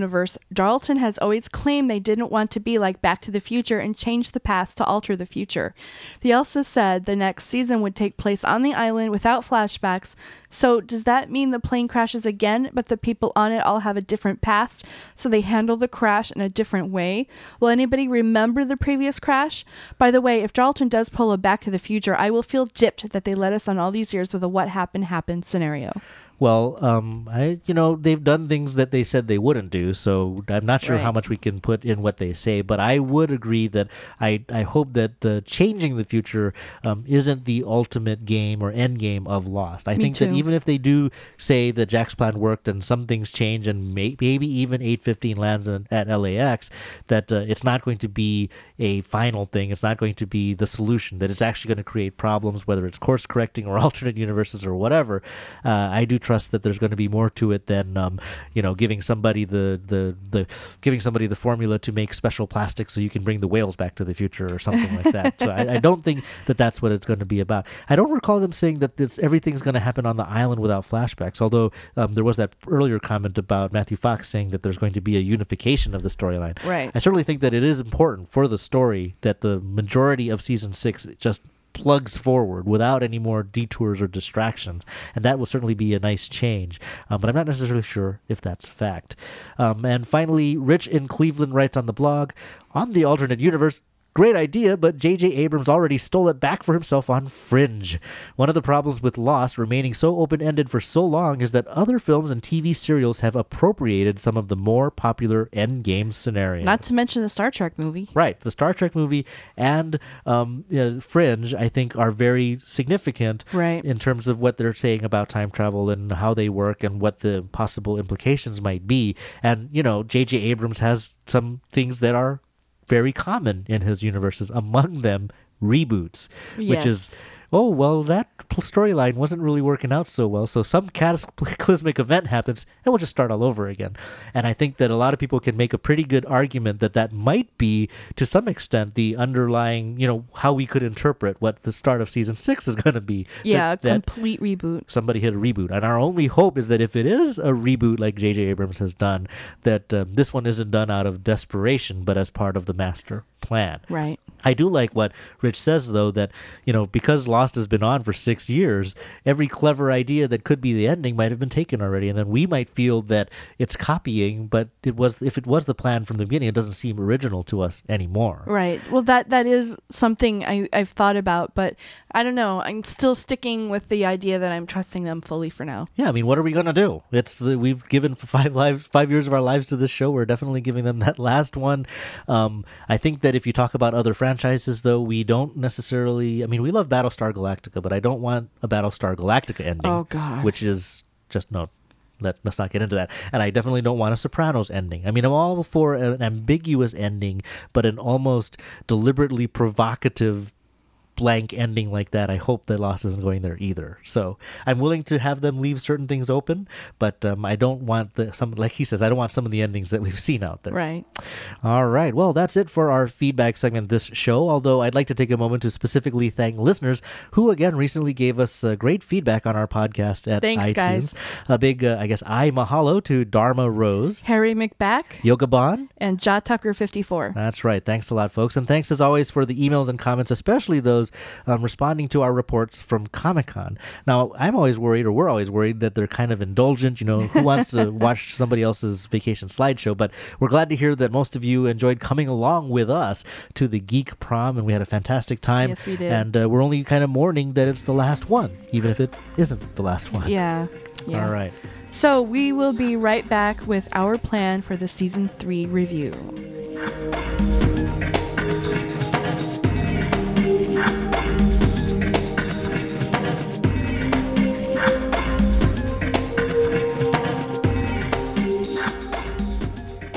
Speaker 3: universe, Darlton has always claimed they didn't want to be like Back to the Future and change the past to alter the future. They also said the next season would take place on the island without flashbacks. So does that mean the plane crashes again, but the people on it all have a different past, so they handle the crash in a different way? Will anybody remember the previous crash? By the way, if Darlton does pull a Back to the Future, I will feel gypped that they led us on all these years with a what happened happened scenario.
Speaker 4: Well, um, I you know they've done things that they said they wouldn't do, so I'm not sure
Speaker 3: Right.
Speaker 4: how much we can put in what they say. But I would agree that I I hope that uh, changing the future um, isn't the ultimate game or end game of Lost. I
Speaker 3: Me
Speaker 4: think
Speaker 3: too.
Speaker 4: that even if they do say that Jack's plan worked and some things change and may, maybe even eight fifteen lands in, at L A X, that uh, it's not going to be a final thing. It's not going to be the solution. That it's actually going to create problems, whether it's course correcting or alternate universes or whatever. Uh, I do trust that there's going to be more to it than um, you know giving somebody the, the the giving somebody the formula to make special plastic so you can bring the whales back to the future or something like that. So I, I don't think that that's what it's going to be about. I don't recall them saying that this, everything's going to happen on the island without flashbacks. Although um, there was that earlier comment about Matthew Fox saying that there's going to be a unification of the storyline.
Speaker 3: Right.
Speaker 4: I certainly think that it is important for the story that the majority of season six just plugs forward without any more detours or distractions, and that will certainly be a nice change, um, but I'm not necessarily sure if that's fact. Um, and finally, Rich in Cleveland writes on the blog, on the alternate universe, great idea, but J J Abrams already stole it back for himself on Fringe. One of the problems with Lost remaining so open-ended for so long is that other films and T V serials have appropriated some of the more popular endgame scenarios.
Speaker 3: Not to mention the Star Trek movie.
Speaker 4: Right. The Star Trek movie and um, you know, Fringe, I think, are very significant
Speaker 3: Right.
Speaker 4: in terms of what they're saying about time travel and how they work and what the possible implications might be. And, you know, J J Abrams has some things that are very common in his universes, among them reboots, which
Speaker 3: Yes.
Speaker 4: is, oh, well, that pl- storyline wasn't really working out so well, so some cataclysmic event happens and we'll just start all over again. And I think that a lot of people can make a pretty good argument that that might be, to some extent, the underlying, you know, how we could interpret what the start of season six is going to be.
Speaker 3: Yeah,
Speaker 4: That-
Speaker 3: a
Speaker 4: that
Speaker 3: complete reboot.
Speaker 4: somebody hit a reboot. And our only hope is that if it is a reboot like J J Abrams has done, that um, this one isn't done out of desperation, but as part of the master plan.
Speaker 3: Right.
Speaker 4: I do like what Rich says, though, that, you know, because Lost has been on for six years, every clever idea that could be the ending might have been taken already. And then we might feel that it's copying, but it was, if it was the plan from the beginning, it doesn't seem original to us anymore.
Speaker 3: Right. Well, that that is something I, I've thought about, but I don't know. I'm still sticking with the idea that I'm trusting them fully for now.
Speaker 4: Yeah, I mean, what are we gonna do? It's the we've given five lives, five years of our lives to this show. We're definitely giving them that last one. Um, I think that if you talk about other franchises, though, we don't necessarily. I mean, we love Battlestar Galactica, but I don't want a Battlestar Galactica ending.
Speaker 3: Oh, God.
Speaker 4: Which is just no. Let, let's not get into that. And I definitely don't want a Sopranos ending. I mean, I'm all for an ambiguous ending, but an almost deliberately provocative blank ending like that. I hope that Lost isn't going there either. So I'm willing to have them leave certain things open, but um, I don't want the some like he says. I don't want some of the endings that we've seen out there.
Speaker 3: Right.
Speaker 4: All right. Well, that's it for our feedback segment this show. Although I'd like to take a moment to specifically thank listeners who, again, recently gave us uh, great feedback on our podcast at
Speaker 3: Thanks,
Speaker 4: iTunes.
Speaker 3: guys.
Speaker 4: A big, uh, I guess, I mahalo to Dharma Rose,
Speaker 3: Harry McBack
Speaker 4: Yoga Bon.
Speaker 3: and Ja Tucker fifty-four.
Speaker 4: That's right. Thanks a lot, folks. And thanks, as always, for the emails and comments, especially those um, responding to our reports from Comic-Con. Now, I'm always worried, or we're always worried, that they're kind of indulgent. You know, who wants to watch somebody else's vacation slideshow? But we're glad to hear that most of you enjoyed coming along with us to the Geek Prom, and we had a fantastic time.
Speaker 3: Yes, we did.
Speaker 4: And uh, we're only kind of mourning that it's the last one, even if it isn't the last one.
Speaker 3: Yeah. Yeah.
Speaker 4: All right.
Speaker 3: So we will be right back with our plan for the season three review.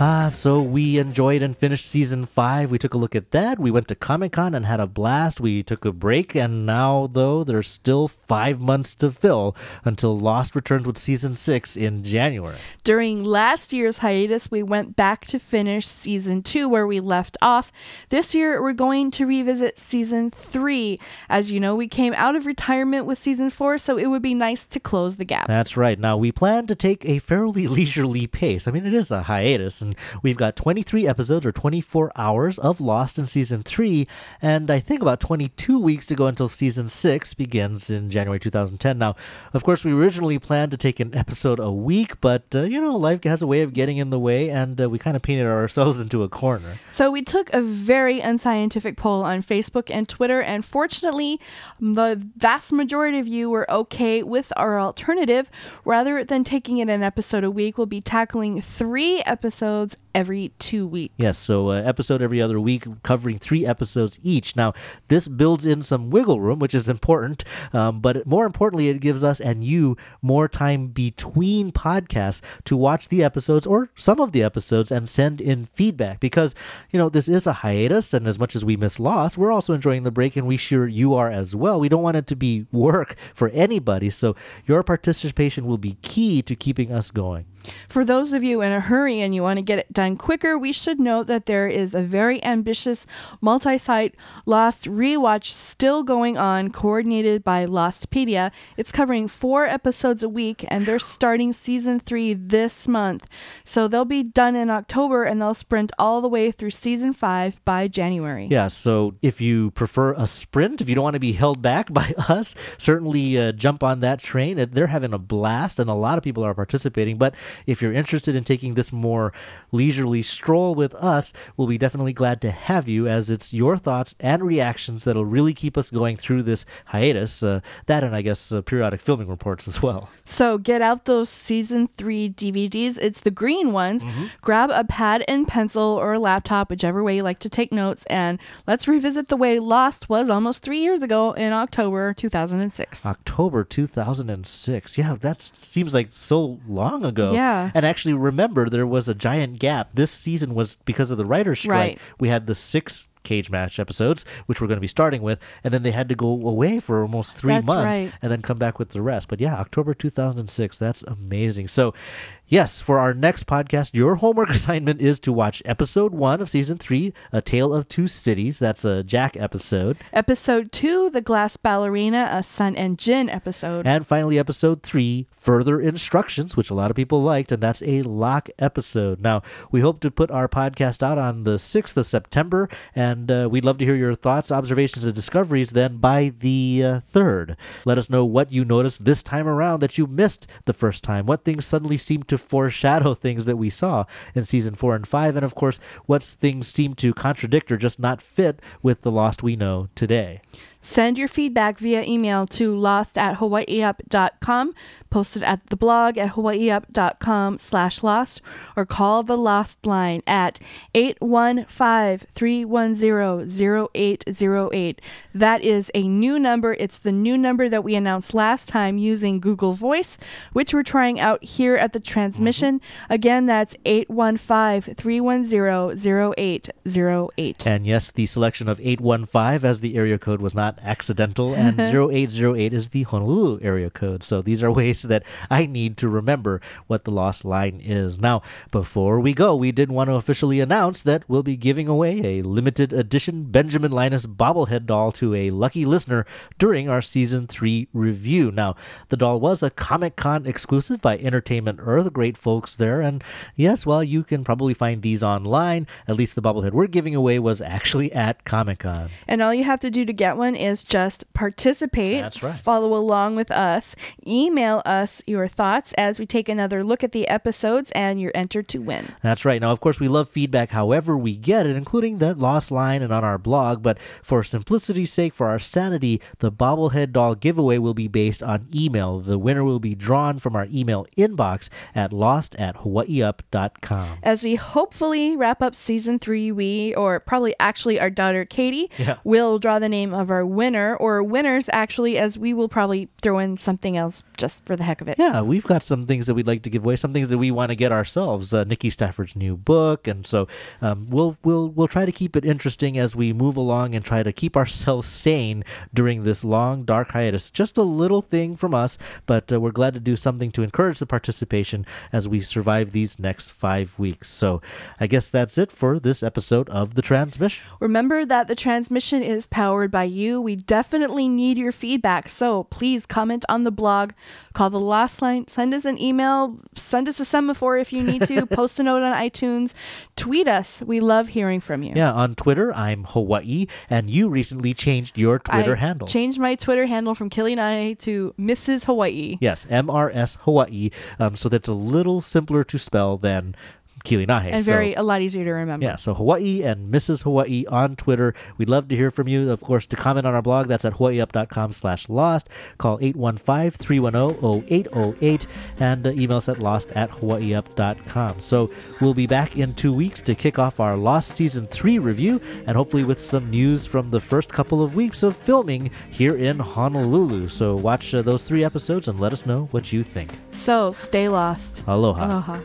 Speaker 4: Ah, so we enjoyed and finished season five. We took a look at that. We went to Comic-Con and had a blast. We took a break, and now, though, there's still five months to fill until Lost returns with season six in January.
Speaker 3: During last year's hiatus, we went back to finish season two where we left off. This year, we're going to revisit season three. As you know, we came out of retirement with season four, so it would be nice to close the gap.
Speaker 4: That's right. Now, we plan to take a fairly leisurely pace. I mean, it is a hiatus, and we've got twenty-three episodes or twenty-four hours of Lost in season three, and I think about twenty-two weeks to go until season six begins in January two thousand ten. Now, of course, we originally planned to take an episode a week, but, uh, you know, life has a way of getting in the way, and uh, we kind of painted ourselves into a corner.
Speaker 3: So we took a very unscientific poll on Facebook and Twitter, and fortunately, the vast majority of you were okay with our alternative. Rather than taking it an episode a week, we'll be tackling three episodes every two weeks.
Speaker 4: Yes, so uh, episode every other week, covering three episodes each. Now, this builds in some wiggle room, which is important, um, but more importantly, it gives us and you more time between podcasts to watch the episodes or some of the episodes and send in feedback, because, you know, this is a hiatus, and as much as we miss Lost, we're also enjoying the break, and we sure you are as well. We don't want it to be work for anybody, so your participation will be key to keeping us going.
Speaker 3: For those of you in a hurry and you want to get it done quicker, we should note that there is a very ambitious multi-site Lost rewatch still going on, coordinated by Lostpedia. It's covering four episodes a week, and they're starting season three this month. So they'll be done in October, and they'll sprint all the way through season five by January.
Speaker 4: Yeah, so if you prefer a sprint, if you don't want to be held back by us, certainly uh, jump on that train. They're having a blast, and a lot of people are participating, but if you're interested in taking this more leisurely stroll with us, we'll be definitely glad to have you, as it's your thoughts and reactions that'll really keep us going through this hiatus. Uh, that and I guess uh, periodic filming reports as well.
Speaker 3: So get out those season three D V Ds. It's the green ones.
Speaker 4: Mm-hmm.
Speaker 3: Grab a pad and pencil or a laptop, whichever way you like to take notes, and let's revisit the way Lost was almost three years ago in October two thousand six.
Speaker 4: October two thousand six. Yeah, that seems like so long ago.
Speaker 3: Yeah.
Speaker 4: And actually, remember, there was a giant gap. This season was because of the writer's strike.
Speaker 3: Right.
Speaker 4: We had the six cage match episodes, which we're going to be starting with, and then they had to go away for almost three
Speaker 3: That's
Speaker 4: months
Speaker 3: right.
Speaker 4: and then come back with the rest. But yeah, October two thousand six, that's amazing. So yes, for our next podcast, your homework assignment is to watch episode one of season three, A Tale of Two Cities. That's a Jack episode.
Speaker 3: Episode two, The Glass Ballerina, a Sun and Jin episode.
Speaker 4: And finally, episode three, Further Instructions, which a lot of people liked, and that's a Locke episode. Now, we hope to put our podcast out on the sixth of September, and uh, we'd love to hear your thoughts, observations, and discoveries then by the uh, third. Let us know what you noticed this time around that you missed the first time, what things suddenly seemed to foreshadow things that we saw in season four and five, and of course, what things seem to contradict or just not fit with the Lost we know today.
Speaker 3: Send your feedback via email to lost at hawaiiup dot com, post it at the blog at hawaiiup.com slash lost, or call the Lost line at eight one five, three one zero, zero eight zero eight. That is a new number. It's the new number that we announced last time using Google Voice, which we're trying out here at the transmission. Mm-hmm. Again, that's eight one five, three one zero, zero eight zero eight.
Speaker 4: And yes, the selection of eight one five as the area code was not accidental, and zero eight zero eight is the Honolulu area code. So these are ways that I need to remember what the Lost line is. Now, before we go, we did want to officially announce that we'll be giving away a limited edition Benjamin Linus bobblehead doll to a lucky listener during our season three review. Now, the doll was a Comic-Con exclusive by Entertainment Earth, great folks there, and yes, well, you can probably find these online. At least the bobblehead we're giving away was actually at Comic-Con.
Speaker 3: And all you have to do to get one is just participate.
Speaker 4: That's right.
Speaker 3: Follow along with us. Email us your thoughts as we take another look at the episodes, and you're entered to win.
Speaker 4: That's right. Now, of course, we love feedback however we get it, including that Lost line and on our blog, but for simplicity's sake, for our sanity, the bobblehead doll giveaway will be based on email. The winner will be drawn from our email inbox at lost at hawaiiup dot com.
Speaker 3: As we hopefully wrap up season three, we, or probably actually our daughter Katie,
Speaker 4: Yeah.
Speaker 3: will draw the name of our winner, or winners actually, as we will probably throw in something else just for the heck of it.
Speaker 4: Yeah, we've got some things that we'd like to give away, some things that we want to get ourselves. Uh, Nikki Stafford's new book, and so um, we'll we'll we'll try to keep it interesting as we move along and try to keep ourselves sane during this long dark hiatus. Just a little thing from us, but uh, we're glad to do something to encourage the participation as we survive these next five weeks. So I guess that's it for this episode of The Transmission.
Speaker 3: Remember that The Transmission is powered by you. We definitely need your feedback, so please comment on the blog, call the Lost Line, send us an email, send us a semaphore if you need to, post a note on iTunes, tweet us. We love hearing from you.
Speaker 4: Yeah, on Twitter, I'm Hawaii, and you recently changed your Twitter
Speaker 3: I
Speaker 4: handle.
Speaker 3: changed my Twitter handle from Kilinane to Missus Hawaii.
Speaker 4: Yes, M R S Hawaii, um, so that's a little simpler to spell than Kilinahe.
Speaker 3: And
Speaker 4: so,
Speaker 3: very, a lot easier to remember.
Speaker 4: Yeah, so Hawaii and Missus Hawaii on Twitter. We'd love to hear from you. Of course, to comment on our blog, that's at hawaiiup.com slash lost. Call eight one five, three one zero, zero eight zero eight and uh, email us at lost at hawaiiup dot com. So we'll be back in two weeks to kick off our Lost Season three review, and hopefully with some news from the first couple of weeks of filming here in Honolulu. So watch uh, those three episodes and let us know what you think.
Speaker 3: So stay lost.
Speaker 4: Aloha.
Speaker 3: Aloha.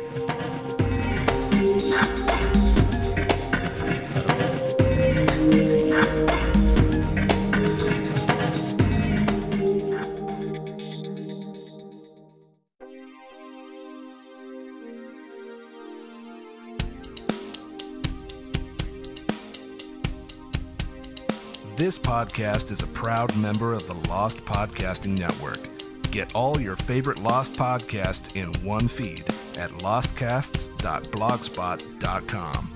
Speaker 5: This podcast is a proud member of the Lost Podcasting Network. Get all your favorite Lost podcasts in one feed at lostcasts dot blogspot dot com.